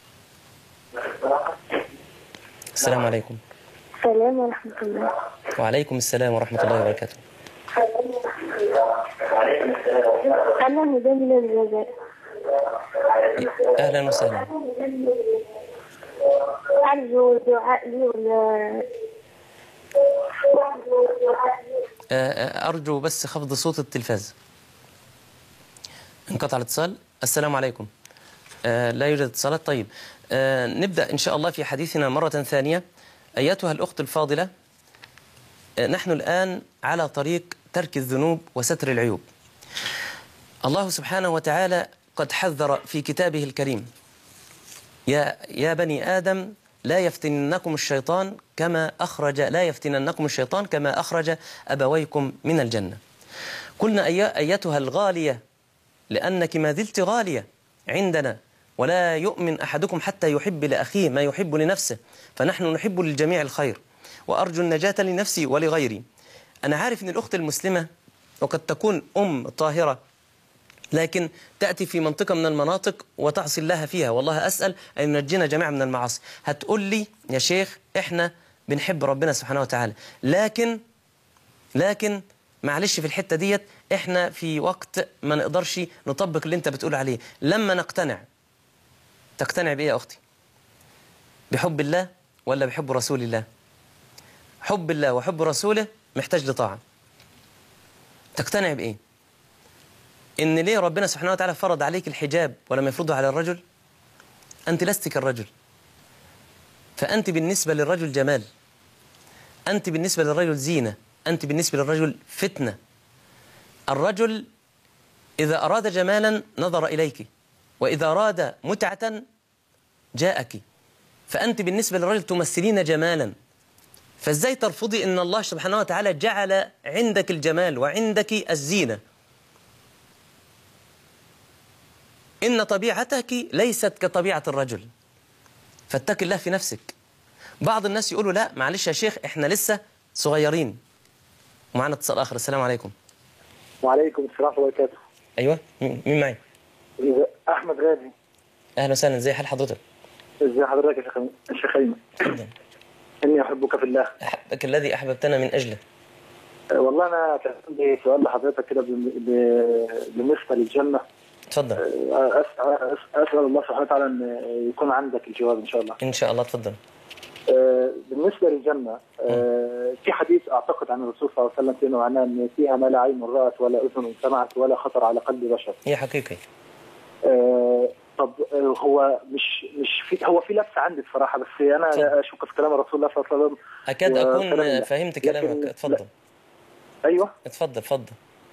السلام عليكم. السلام ورحمة الله. وعليكم السلام ورحمة الله وبركاته. أنا هدى من الجزائر. أهلا وسهلا. أرجو دعاء لي أرجو بس خفض صوت التلفاز. انقطع الاتصال. السلام عليكم. لا يوجد اتصالات. طيب نبدأ إن شاء الله في حديثنا مرة ثانية. أيتها الأخت الفاضلة، نحن الآن على طريق ترك الذنوب وستر العيوب. الله سبحانه وتعالى قد حذر في كتابه الكريم: يا بني آدم لا يفتننكم الشيطان كما أخرج أبويكم من الجنة. قلنا أيتها الغالية، لأنك ما زلت غالية عندنا، ولا يؤمن أحدكم حتى يحب لأخيه ما يحب لنفسه، فنحن نحب للجميع الخير، وأرجو النجاة لنفسي ولغيري. أنا عارف أن الأخت المسلمة وقد تكون أم طاهرة، لكن تأتي في منطقة من المناطق وتعصي الله فيها، والله أسأل أن ينجينا جميعا من المعاصي. هتقول لي يا شيخ إحنا بنحب ربنا سبحانه وتعالى، لكن معلش في الحتة ديت إحنا في وقت ما نقدرش نطبق اللي أنت بتقول عليه. لما نقتنع، تقتنع بإيه يا أختي؟ بحب الله ولا بحب رسول الله؟ حب الله وحب رسوله محتاج لطاعة. تقتنع بإيه؟ إن ليه ربنا سبحانه وتعالى فرض عليك الحجاب ولم يفرضه على الرجل؟ أنت لست كالرجل، فأنت بالنسبة للرجل جمال، أنت بالنسبة للرجل زينة، أنت بالنسبة للرجل فتنة. الرجل إذا أراد جمالا نظر إليك، وإذا أراد متعة جاءك، فأنت بالنسبة للرجل تمثلين جمالا. فإزاي ترفضي إن الله سبحانه وتعالى جعل عندك الجمال وعندك الزينة؟ إن طبيعتك ليست كطبيعة الرجل، فاتق الله في نفسك. بعض الناس يقولوا لا معلش يا شيخ إحنا لسه صغيرين. ومعنا اتصال آخر. السلام عليكم. وعليكم السلام ورحمة الله وبركاته. أيوة، مين معي؟ أحمد غازي. أهلا وسهلا، ازي حال حضرتك؟ ازي حضرتك يا شيخ أيمن؟ تفضل. إني أحبك في الله. أحبك الذي أحببتنا من أجله. والله أنا كان عندي سؤال لحضرتك كده بالنسبة للجنة. تفضل. أسأل الله سبحانه وتعالى أن يكون عندك الجواب إن شاء الله. إن شاء الله. تفضل. بالنسبة للجنة في حديث أعتقد عن الرسول صلى الله عليه وسلم فيما معناه أن فيها ما لا عين رأت ولا أذن سمعت ولا خطر على قلب بشر. هي حقيقي. طب هو هو في لبس عندي بصراحة، بس أنا لا أشك في كلام الرسول صلى الله عليه وسلم. أكاد أكون فهمت كلامك. اتفضل. أيوه اتفضل.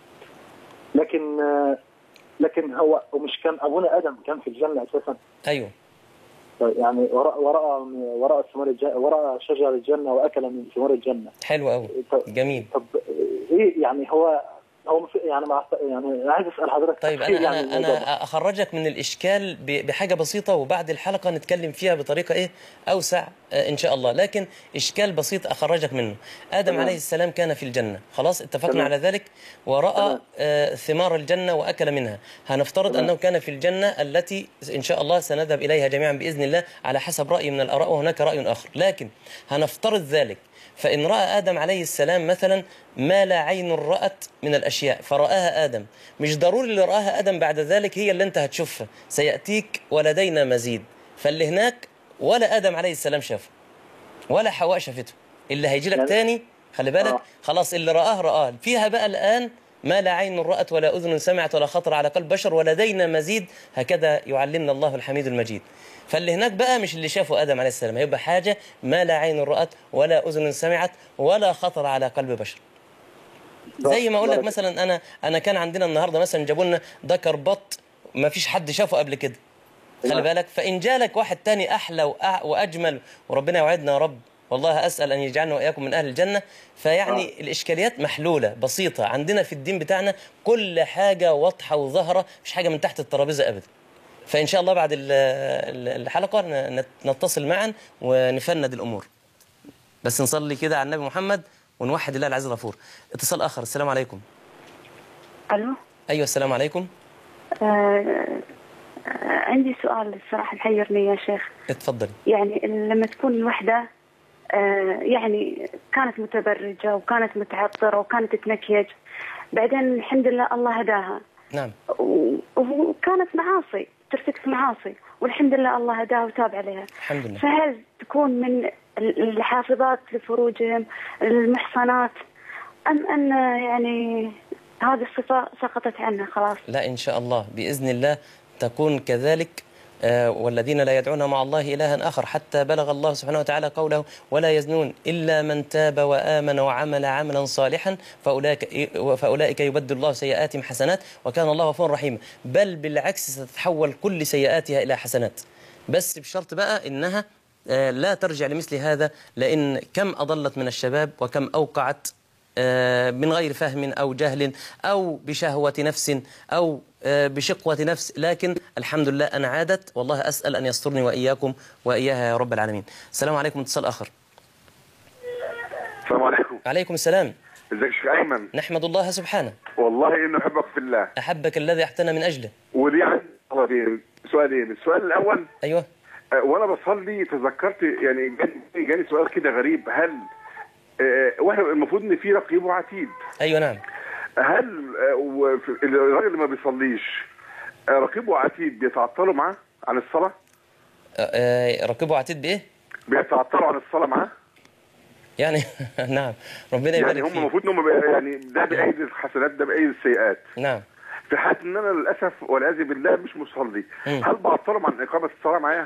لكن هو ومش كان أبونا آدم كان في الجنة أساسا؟ أيوه. يعني ورأى ثمار الجنة، ورأى شجر الجنة وأكل من ثمار الجنة. حلو قوي. جميل. طب إيه يعني هو هو يعني يعني عايز اسال حضرتك. طيب انا اخرجك من الاشكال بحاجه بسيطه، وبعد الحلقه نتكلم فيها بطريقه اوسع ان شاء الله، لكن اشكال بسيط اخرجك منه. ادم عليه السلام كان في الجنه، خلاص اتفقنا على ذلك، وراى ثمار الجنه واكل منها. هنفترض انه كان في الجنه التي ان شاء الله سنذهب اليها جميعا باذن الله على حسب راي من الاراء، وهناك راي اخر، لكن هنفترض ذلك. فإن رأى آدم عليه السلام مثلا ما لا عين رأت من الأشياء فرآها آدم، مش ضروري اللي رآها آدم بعد ذلك هي اللي أنت هتشوفها، سيأتيك ولدينا مزيد. فاللي هناك ولا آدم عليه السلام شافه ولا حواء شافته، اللي هيجي لك تاني خلي بالك خلاص اللي رآه فيها بقى الآن ما لا عين رأت ولا أذن سمعت ولا خطر على قلب بشر ولدينا مزيد، هكذا يعلمنا الله الحميد المجيد. فاللي هناك بقى مش اللي شافه آدم عليه السلام، هيبقى حاجة ما لا عين رأت ولا أذن سمعت ولا خطر على قلب بشر. زي ما أقول لك مثلا أنا كان عندنا النهاردة مثلا جابوا لنا ذكر بط ما فيش حد شافه قبل كده، خلي بالك. فإن جالك واحد تاني أحلى وأجمل، وربنا يوعدنا يا رب، والله أسأل أن يجعلنا وإياكم من أهل الجنة. فيعني الإشكاليات محلولة بسيطة عندنا في الدين بتاعنا، كل حاجة واضحة وظاهرة، مش حاجة من تحت الترابيزة أبدا. فإن شاء الله بعد الحلقة نتصل معا ونفند الأمور، بس نصلي كده على النبي محمد ونوحد الله العزيز الغفور. اتصال آخر. السلام عليكم. ألو. أيوة السلام عليكم. عندي سؤال الصراحة محيرني يا شيخ. اتفضلي. يعني لما تكون الوحدة يعني كانت متبرجة وكانت متعطرة وكانت تنكيج، بعدين الحمد لله الله هداها. نعم. وكانت معاصي، ترتكب معاصي، والحمد لله الله هداها وتاب عليها. الحمد لله. فهل تكون من الحافظات لفروجهم المحصنات، أم أن يعني هذه الصفة سقطت عنها خلاص؟ لا إن شاء الله بإذن الله تكون كذلك. والذين لا يدعون مع الله إلها آخر حتى بلغ الله سبحانه وتعالى قوله ولا يزنون إلا من تاب وآمن وعمل عملا صالحا فأولئك يبدل الله سيئاتهم حسنات وكان الله غفورا رحيما. بل بالعكس ستتحول كل سيئاتها إلى حسنات، بس بشرط بقى إنها لا ترجع لمثل هذا، لأن كم أضلت من الشباب وكم أوقعت من غير فهم أو جهل أو بشهوة نفس أو بشقوة نفس، لكن الحمد لله أنا عادت، والله أسأل أن يسترني وإياكم وإياها يا رب العالمين. السلام عليكم. اتصال آخر. السلام عليكم. عليكم السلام. ازيك يا شيخ أيمن؟ نحمد الله سبحانه. والله إنه أحبك في الله. أحبك الذي أحتنى من أجله. ودي عندي سؤالين. السؤال الأول، أيوه، وأنا بصلي تذكرت يعني جاني سؤال كده غريب، هل واحنا المفروض ان في رقيب وعتيد؟ ايوه نعم. هل الراجل اللي ما بيصليش رقيب وعتيد بيتعطلوا معاه عن الصلاه؟ رقيب وعتيد بايه؟ بيتعطلوا عن الصلاه معاه يعني نعم ربنا يبارك يعني فيك. هم المفروض انهم يعني ده بايد الحسنات ده بايد السيئات. نعم. في حال ان انا للاسف والعياذ بالله مش مصلي، هل بعطلهم عن اقامه الصلاه معايا؟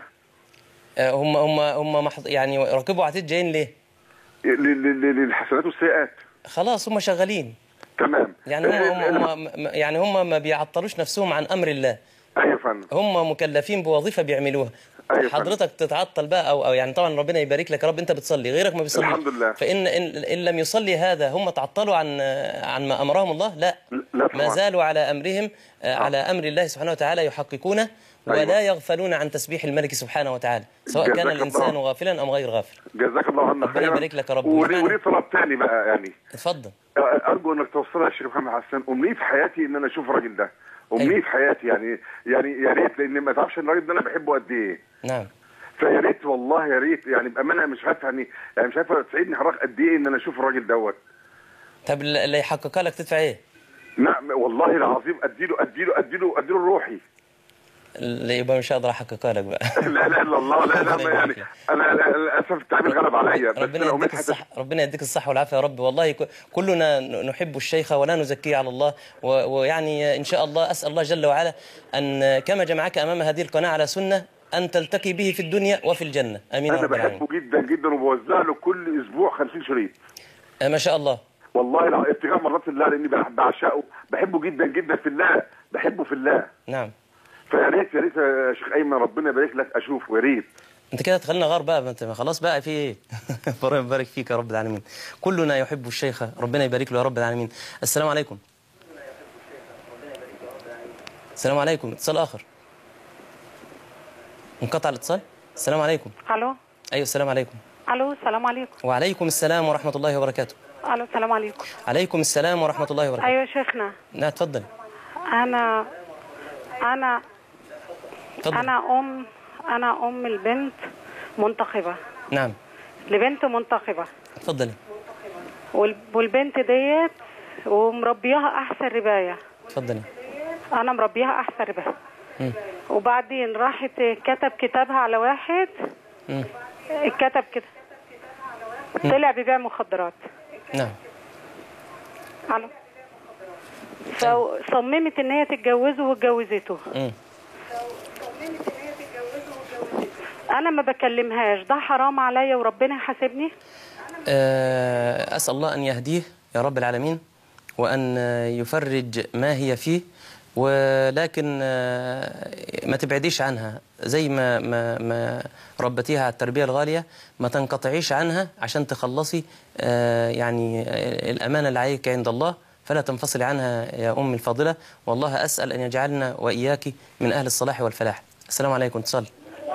هم يعني رقيب وعتيد جايين ليه؟ للحسنات والسيئات. خلاص هم شغالين. تمام. يعني هم ما بيعطلوش نفسهم عن امر الله. ايوه فندم. هم مكلفين بوظيفه بيعملوها. أيوة حضرتك تتعطل بقى او يعني طبعا ربنا يبارك لك يا رب، انت بتصلي غيرك ما بيصليش الحمد لله. فان إن لم يصلي هذا هم تعطلوا عن ما امرهم الله؟ لا ما زالوا على امرهم على امر الله سبحانه وتعالى يحققونه. ولا أيوة. يغفلون عن تسبيح الملك سبحانه وتعالى سواء كان الإنسان غافلا أم غير غافل. جزاك الله عنا خيرا. ربنا يبارك لك يا رب. ولي طلب تاني بقى يعني. اتفضل. أرجو إنك توصلها يا شيخ محمد حسن. أمنية في حياتي إن أنا أشوف الراجل ده. أمنية في حياتي يعني يا ريت، لأن ما تعرفش إن الراجل ده أنا بحبه قد إيه. نعم. فيا ريت والله يا ريت يعني بأمانة مش عارف يعني مش عارف تسعدني حضرتك قد إيه إن أنا أشوف الراجل دوت. طب اللي يحققها لك تدفع إيه؟ نعم والله العظيم أديله روحي. اللي يبقى مش هقدر احققها لك بقى. لا الا الله. لا يعني انا للاسف التعبير غلب عليا. ربنا يديك الصحه والعافيه يا رب. والله كلنا نحب الشيخ ولا نزكيه على الله، ويعني ان شاء الله اسال الله جل وعلا ان كما جمعك امام هذه القناه على سنه ان تلتقي به في الدنيا وفي الجنه. امين يا رب العالمين. انا بحبه جدا جدا وبوزع له كل اسبوع 50 شريط. ما شاء الله. والله ابتغاء مرات الله، لاني بعشقه، بحبه جدا جدا في الله، بحبه في الله. نعم. فيا ريت يا شيخ ايمن ربنا يبارك لك اشوفه يا ريت. انت كده تخلينا غار بقى، انت خلاص بقى في ايه؟ ربنا يبارك فيك يا رب العالمين. كلنا يحب الشيخ، ربنا يبارك له يا رب العالمين. السلام عليكم. السلام عليكم. اتصال آخر. انقطع الاتصال. السلام عليكم. الو. ايوه السلام عليكم. الو السلام عليكم. وعليكم السلام ورحمة الله وبركاته. الو السلام عليكم. عليكم السلام ورحمة الله وبركاته. ايوه شيخنا. لا اتفضل. انا اتفضل. انا ام البنت منتخبة. نعم. لبنت منتخبة. اتفضلي. والبنت ديت ومربياها احسن رباية. اتفضلي. انا مربياها احسن رباية. وبعدين راحت كتب كتابها على واحد. كتب كده طلع بيبيع مخدرات. نعم. الو. فصممت ان هي تتجوزه واتجوزته. انا ما بكلمهاش، ده حرام عليا وربنا يحاسبني. اسال الله ان يهديه يا رب العالمين، وان يفرج ما هي فيه، ولكن ما تبعديش عنها زي ما ربتيها على التربية الغالية، ما تنقطعيش عنها عشان تخلصي يعني الأمانة اللي عليك عند الله، فلا تنفصلي عنها يا أمي الفاضلة، والله أسأل أن يجعلنا وإياك من أهل الصلاح والفلاح. السلام عليكم. اتصال.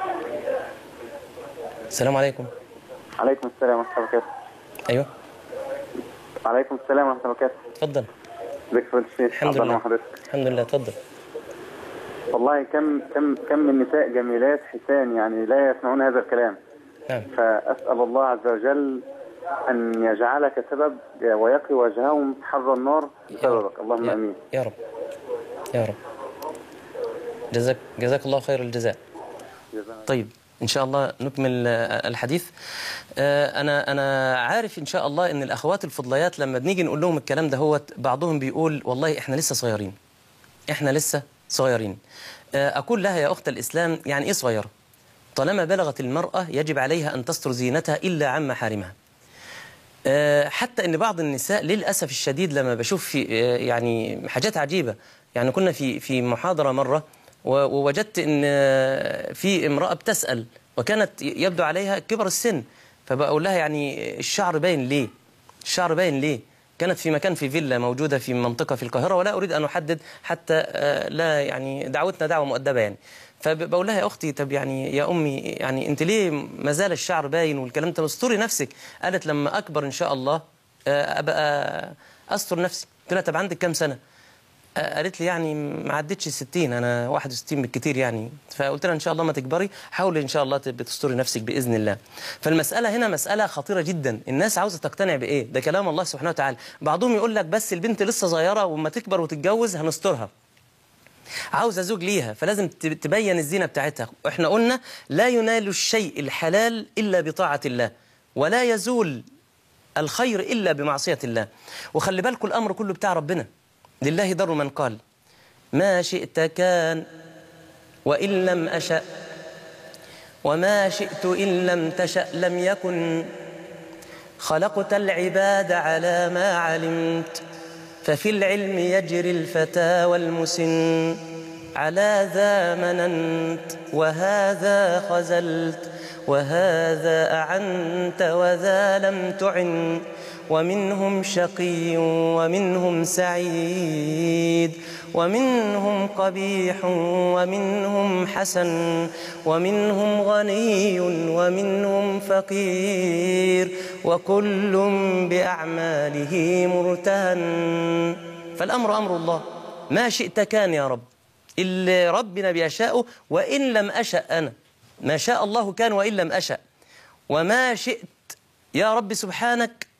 السلام عليكم. عليكم السلام ورحمة الله وبركاته. أيوه. عليكم السلام ورحمة الله وبركاته. اتفضل. ازيك يا فندم الشيخ؟ الحمد لله. الحمد لله. اتفضل. والله كم من نساء جميلات حسان يعني لا يسمعون هذا الكلام. نعم. فأسأل الله عز وجل أن يجعلك سبب ويقي وجههم حر النار بسببك، اللهم آمين. يا رب يا رب. جزاك الله خير الجزاء. طيب إن شاء الله نكمل الحديث. أنا عارف إن شاء الله إن الأخوات الفضليات لما بنيجي نقول لهم الكلام ده هو بعضهم بيقول والله إحنا لسه صغيرين، إحنا لسه صغيرين. أقول لها يا أخت الإسلام يعني إيه صغيرة؟ طالما بلغت المرأة يجب عليها أن تستر زينتها إلا عن محارمها. حتى إن بعض النساء للأسف الشديد لما بشوف في يعني حاجات عجيبة. يعني كنا في محاضرة مرة ووجدت ان في امرأة بتسأل وكانت يبدو عليها كبر السن، فبقول لها يعني الشعر باين ليه؟ الشعر باين ليه؟ كانت في مكان في فيلا موجودة في منطقة في القاهرة، ولا أريد أن أحدد حتى لا يعني دعوتنا دعوة مؤدبة يعني. فبقول لها يا أختي طب يعني يا أمي يعني أنت ليه ما زال الشعر باين والكلام ده؟ استري نفسك. قالت لما أكبر إن شاء الله أبقى أستر نفسي. قلت لها طب عندك كام سنة؟ قالت لي يعني ما عدتش 60، أنا 61 بالكتير يعني. فقلت لها إن شاء الله ما تكبري حاولي إن شاء الله تستري نفسك بإذن الله. فالمسألة هنا مسألة خطيرة جدا. الناس عاوزة تقتنع بإيه؟ ده كلام الله سبحانه وتعالى. بعضهم يقول لك بس البنت لسه صغيرة وما تكبر وتتجوز هنسترها، عاوزة زوج ليها فلازم تبين الزينة بتاعتها. إحنا قلنا لا ينال الشيء الحلال إلا بطاعة الله، ولا يزول الخير إلا بمعصية الله. وخلي بالكم الأمر كله بتاع ربنا. لله در من قال ما شئت كان وإن لم أشأ، وما شئت إن لم تشأ لم يكن، خلقت العباد على ما علمت، ففي العلم يجري الفتى والمسن، على ذا مننت وهذا خزلت، وهذا أعنت وذا لم تعن، ومنهم شقي ومنهم سعيد، ومنهم قبيح ومنهم حسن، ومنهم غني ومنهم فقير، وكل بأعماله مرتهن. فالأمر أمر الله، ما شئت كان يا رب، اللي ربنا بيشاءه، وإن لم أشأ أنا، ما شاء الله كان وإن لم أشأ، وما شئت يا رب سبحانك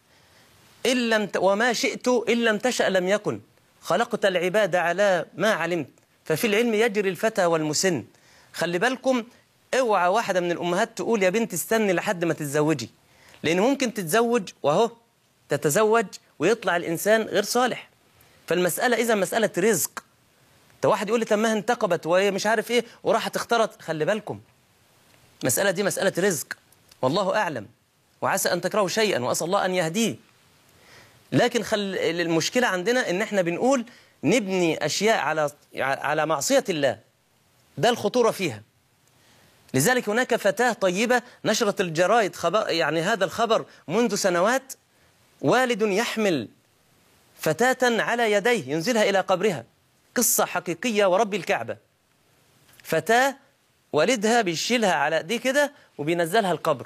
وما شئت إن لم تشأ لم يكن، خلقت العباد على ما علمت، ففي العلم يجري الفتى والمسن. خلي بالكم اوعى واحدة من الأمهات تقول يا بنت استني لحد ما تتزوجي، لأن ممكن تتزوج وهو تتزوج ويطلع الإنسان غير صالح. فالمسألة إذا مسألة رزق. واحد يقول لي طب ما انتقبت وهي مش عارف إيه وراحت اختارت، خلي بالكم المسألة دي مسألة رزق والله أعلم، وعسى أن تكرهوا شيئا وأسأل الله أن يهديه. لكن المشكلة عندنا إن احنا بنقول نبني أشياء على معصية الله، ده الخطورة فيها. لذلك هناك فتاة طيبة نشرت الجرائد يعني هذا الخبر منذ سنوات، والد يحمل فتاة على يديه ينزلها إلى قبرها، قصة حقيقية ورب الكعبة. فتاة والدها بيشيلها على ايديه كده وبينزلها القبر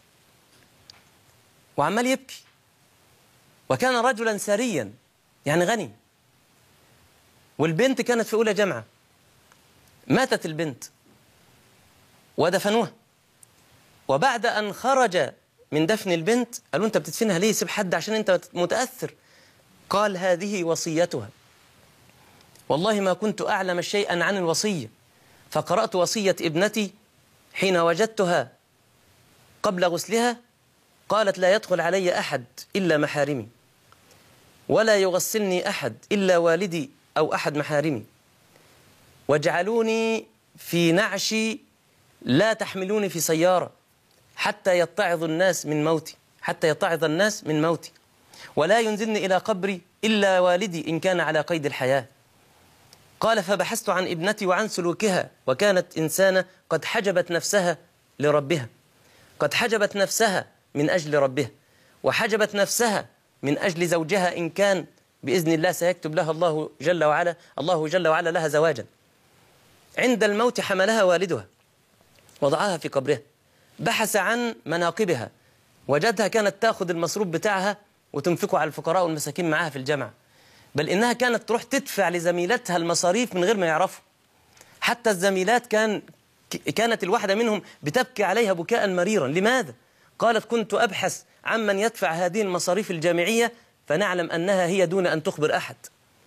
وعمال يبكي، وكان رجلا ثريا يعني غني، والبنت كانت في أولى جامعة. ماتت البنت ودفنوها، وبعد أن خرج من دفن البنت قالوا أنت بتدفنها ليه؟ سيب حد عشان أنت متأثر. قال هذه وصيتها، والله ما كنت أعلم شيئا عن الوصية، فقرأت وصية ابنتي حين وجدتها قبل غسلها، قالت لا يدخل علي أحد إلا محارمي، ولا يغسلني أحد إلا والدي أو أحد محارمي، واجعلوني في نعشي لا تحملوني في سيارة حتى يتعظ الناس من موتي، ولا ينزلني إلى قبري إلا والدي إن كان على قيد الحياة. قال فبحثت عن ابنتي وعن سلوكها، وكانت إنسانة قد حجبت نفسها لربها، قد حجبت نفسها من أجل ربها، وحجبت نفسها من أجل زوجها إن كان بإذن الله سيكتب لها الله جل وعلا لها زواجا. عند الموت حملها والدها وضعها في قبرها، بحث عن مناقبها، وجدها كانت تأخذ المصروف بتاعها وتنفقه على الفقراء والمساكين معها في الجامعة، بل إنها كانت تروح تدفع لزميلتها المصاريف من غير ما يعرفوا. حتى الزميلات كانت الواحدة منهم بتبكي عليها بكاء مريرا. لماذا؟ قالت كنت أبحث عمن يدفع هذه المصاريف الجامعية فنعلم أنها هي دون أن تخبر أحد.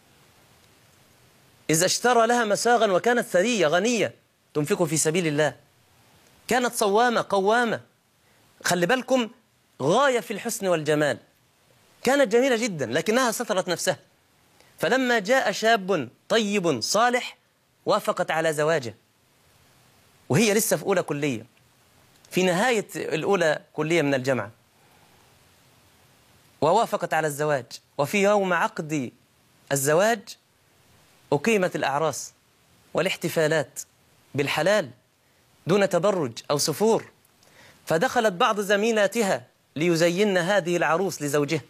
إذا اشترى لها مساغا، وكانت ثرية غنية تنفقه في سبيل الله، كانت صوامة قوامة، خلي بالكم غاية في الحسن والجمال، كانت جميلة جدا لكنها سترت نفسها. فلما جاء شاب طيب صالح وافقت على زواجه، وهي لسه في أولى كلية، في نهاية الأولى كلية من الجامعة، ووافقت على الزواج. وفي يوم عقد الزواج أقيمت الأعراس والاحتفالات بالحلال دون تبرج أو سفور، فدخلت بعض زميلاتها ليزين هذه العروس لزوجها،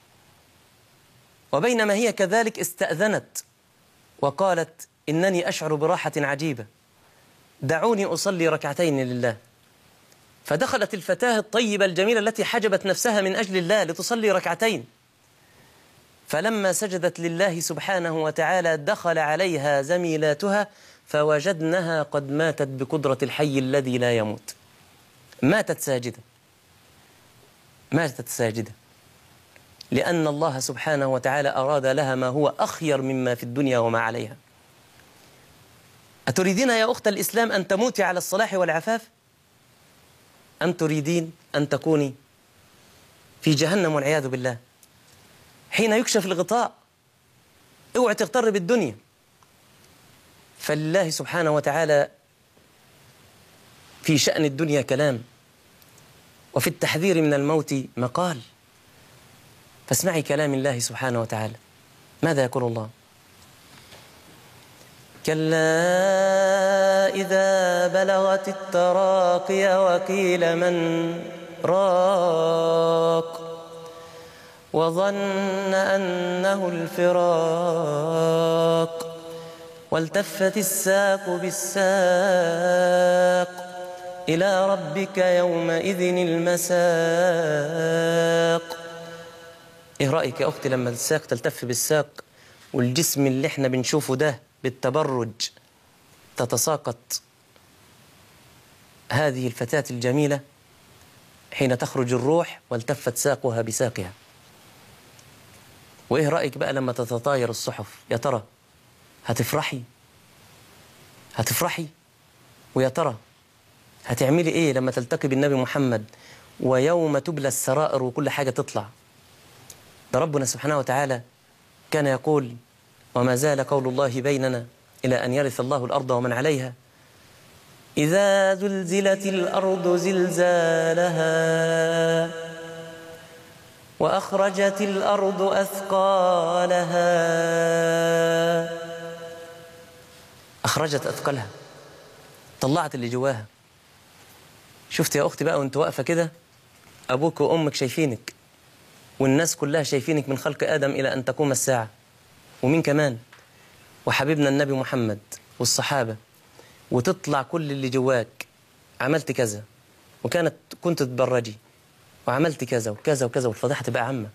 وبينما هي كذلك استأذنت وقالت إنني أشعر براحة عجيبة، دعوني أصلي ركعتين لله. فدخلت الفتاة الطيبة الجميلة التي حجبت نفسها من أجل الله لتصلي ركعتين، فلما سجدت لله سبحانه وتعالى دخل عليها زميلاتها فوجدنها قد ماتت بقدرة الحي الذي لا يموت. ماتت ساجدة لأن الله سبحانه وتعالى أراد لها ما هو أخير مما في الدنيا وما عليها. أتريدين يا أخت الإسلام أن تموتي على الصلاح والعفاف، أم تريدين أن تكوني في جهنم والعياذ بالله؟ حين يكشف الغطاء اوعي تغتر بالدنيا، فلله سبحانه وتعالى في شأن الدنيا كلام، وفي التحذير من الموت مقال. فاسمعي كلام الله سبحانه وتعالى، ماذا يقول الله؟ كلا إذا بلغت التراقي وقيل من راق وظن أنه الفراق والتفت الساق بالساق إلى ربك يومئذ المساق. إيه رأيك يا أختي لما الساق تلتف بالساق والجسم اللي احنا بنشوفه ده بالتبرج تتساقط هذه الفتاة الجميلة حين تخرج الروح والتفت ساقها بساقها؟ وإيه رأيك بقى لما تتطاير الصحف؟ يا ترى هتفرحي؟ ويا ترى هتعملي إيه لما تلتقي بالنبي محمد ويوم تبلى السرائر وكل حاجة تطلع؟ ده ربنا سبحانه وتعالى كان يقول وما زال قول الله بيننا إلى أن يرث الله الأرض ومن عليها إذا زلزلت الأرض زلزالها وأخرجت الأرض أثقالها. أخرجت أثقالها، طلعت اللي جواها. شفت يا أختي بقى وانت واقفة كده أبوك وأمك شايفينك، والناس كلها شايفينك من خلق آدم إلى أن تقوم الساعة، ومين كمان؟ وحبيبنا النبي محمد والصحابة، وتطلع كل اللي جواك، عملت كذا كنت تبرجي وعملت كذا وكذا وكذا، والفضيحة تبقى عامة.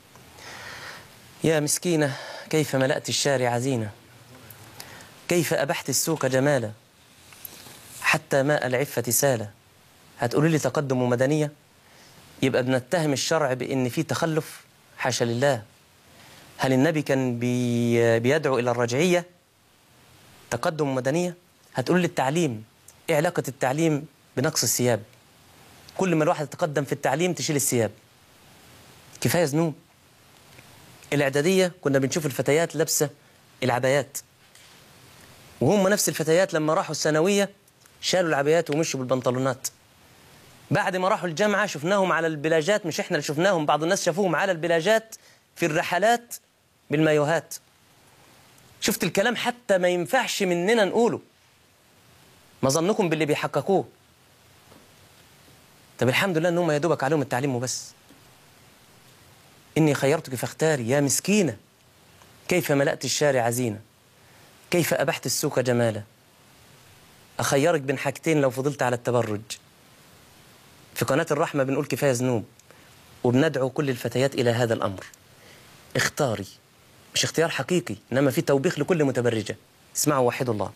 يا مسكينة كيف ملأت الشارع زينة، كيف أبحت السوق جمالا، حتى ماء العفة سالة. هتقولي لي تقدم ومدنية؟ يبقى بنتهم الشرع بأن في تخلف؟ حاشا لله. هل النبي كان بيدعو إلى الرجعية؟ تقدم ومدنية؟ هتقولي لي التعليم، إيه علاقة التعليم بنقص الثياب؟ كل ما الواحد يتقدم في التعليم تشيل الثياب. كفاية ذنوب. الإعدادية كنا بنشوف الفتيات لابسة العبايات، وهم نفس الفتيات لما راحوا الثانوية شالوا العبايات ومشوا بالبنطلونات. بعد ما راحوا الجامعة شفناهم على البلاجات، مش احنا اللي شفناهم، بعض الناس شافوهم على البلاجات في الرحلات بالمايوهات. شفت الكلام حتى ما ينفعش مننا نقوله. ما ظنكم باللي بيحققوه؟ طب الحمد لله انهم يدوبك عليهم التعليم وبس. إني خيرتك فاختاري. يا مسكينة كيف ملأت الشارع زينة، كيف أبحت السوق جمالا. أخيرك بين حاجتين لو فضلت على التبرج. في قناة الرحمة بنقول كفاية ذنوب، وبندعو كل الفتيات إلى هذا الأمر. اختاري، مش اختيار حقيقي، إنما في توبيخ لكل متبرجة. اسمعوا وحدوا الله.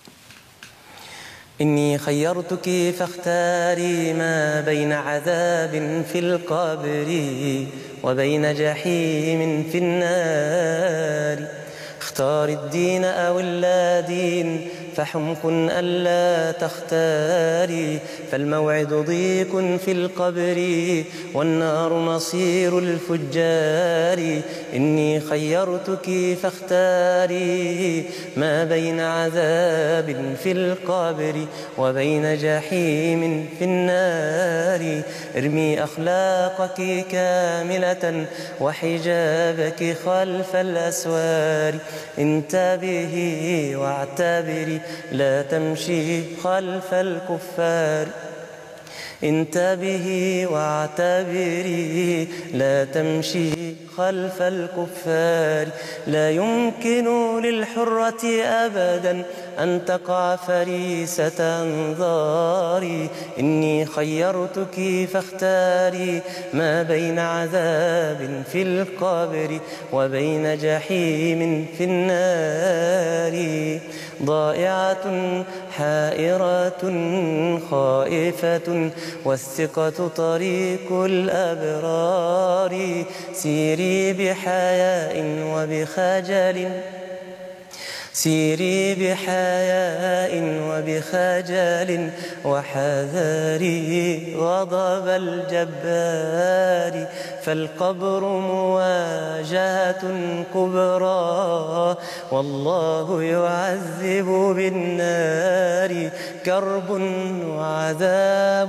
إني خيرتك فاختاري ما بين عذاب في القبر وبين جحيم في النار. اختاري الدين أو اللا دين، فحمق ألا تختاري، فالموعد ضيق في القبر والنار مصير الفجار. إني خيرتك فاختاري ما بين عذاب في القبر وبين جحيم في النار. ارمي أخلاقك كاملة وحجابك خلف الأسوار. انتبهي واعتبري لا تمشي خلف الكفار. انتبهي واعتبري لا تمشي خلف الكفار. لا يمكن للحرة أبدا أن تقع فريسة أنظاري. إني خيرتك فاختاري ما بين عذاب في القبر وبين جحيم في النار. ضائعة حائرة خائفة والثقة طريق الأبرار. سيري بحياء وبخجل، سيري بحياء وبخجل وحذري غضب الجبار. فالقبر مواجهة كبرى والله يعذب بالنار. كرب وعذاب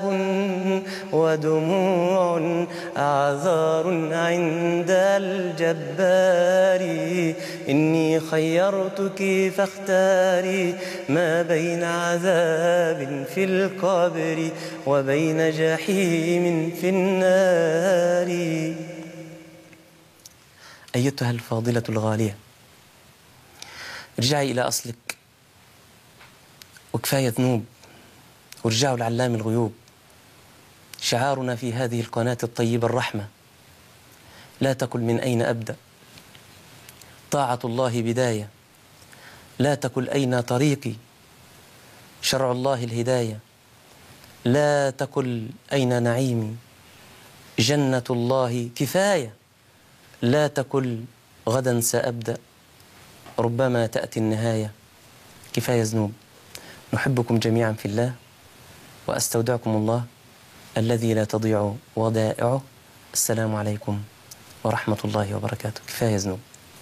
ودموع أعذار عند الجبار. إني خيرتك فاختاري ما بين عذاب في القبر وبين جحيم في النار. أيتها الفاضلة الغالية، ارجعي إلى أصلك، وكفاية ذنوب، وارجعوا لعلام الغيوب. شعارنا في هذه القناة الطيبة الرحمة. لا تقل من أين أبدأ، طاعة الله بداية. لا تقل أين طريقي، شرع الله الهداية. لا تقل أين نعيمي، جنة الله كفاية. لا تقل غدا سأبدأ، ربما تأتي النهاية. كفاية ذنوب. نحبكم جميعا في الله، وأستودعكم الله الذي لا تضيع ودائعه. السلام عليكم ورحمة الله وبركاته. كفاية ذنوب.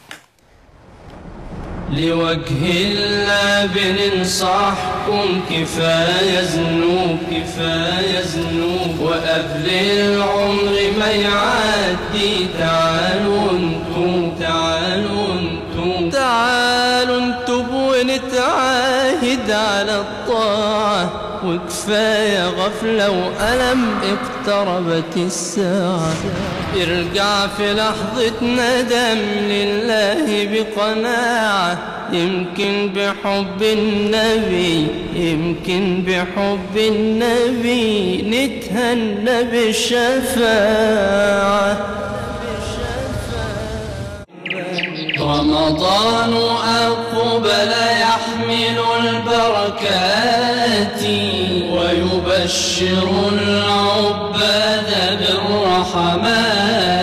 لوجه الله بننصحكم كفاية ذنوب، كفاية ذنوب. وقبل العمر ما يعدي تعالوا انتم، تعالوا انتم، تعالوا انتم ونتعاهد على الطاعة وكفاية غفلة وألم اقتربت الساعة. ارجع في لحظة ندم لله بقناعة، يمكن بحب النبي، يمكن بحب النبي نتهنى بالشفاعة. رمضان أقبل يحمل البركات ويبشر العباد بالرحمات.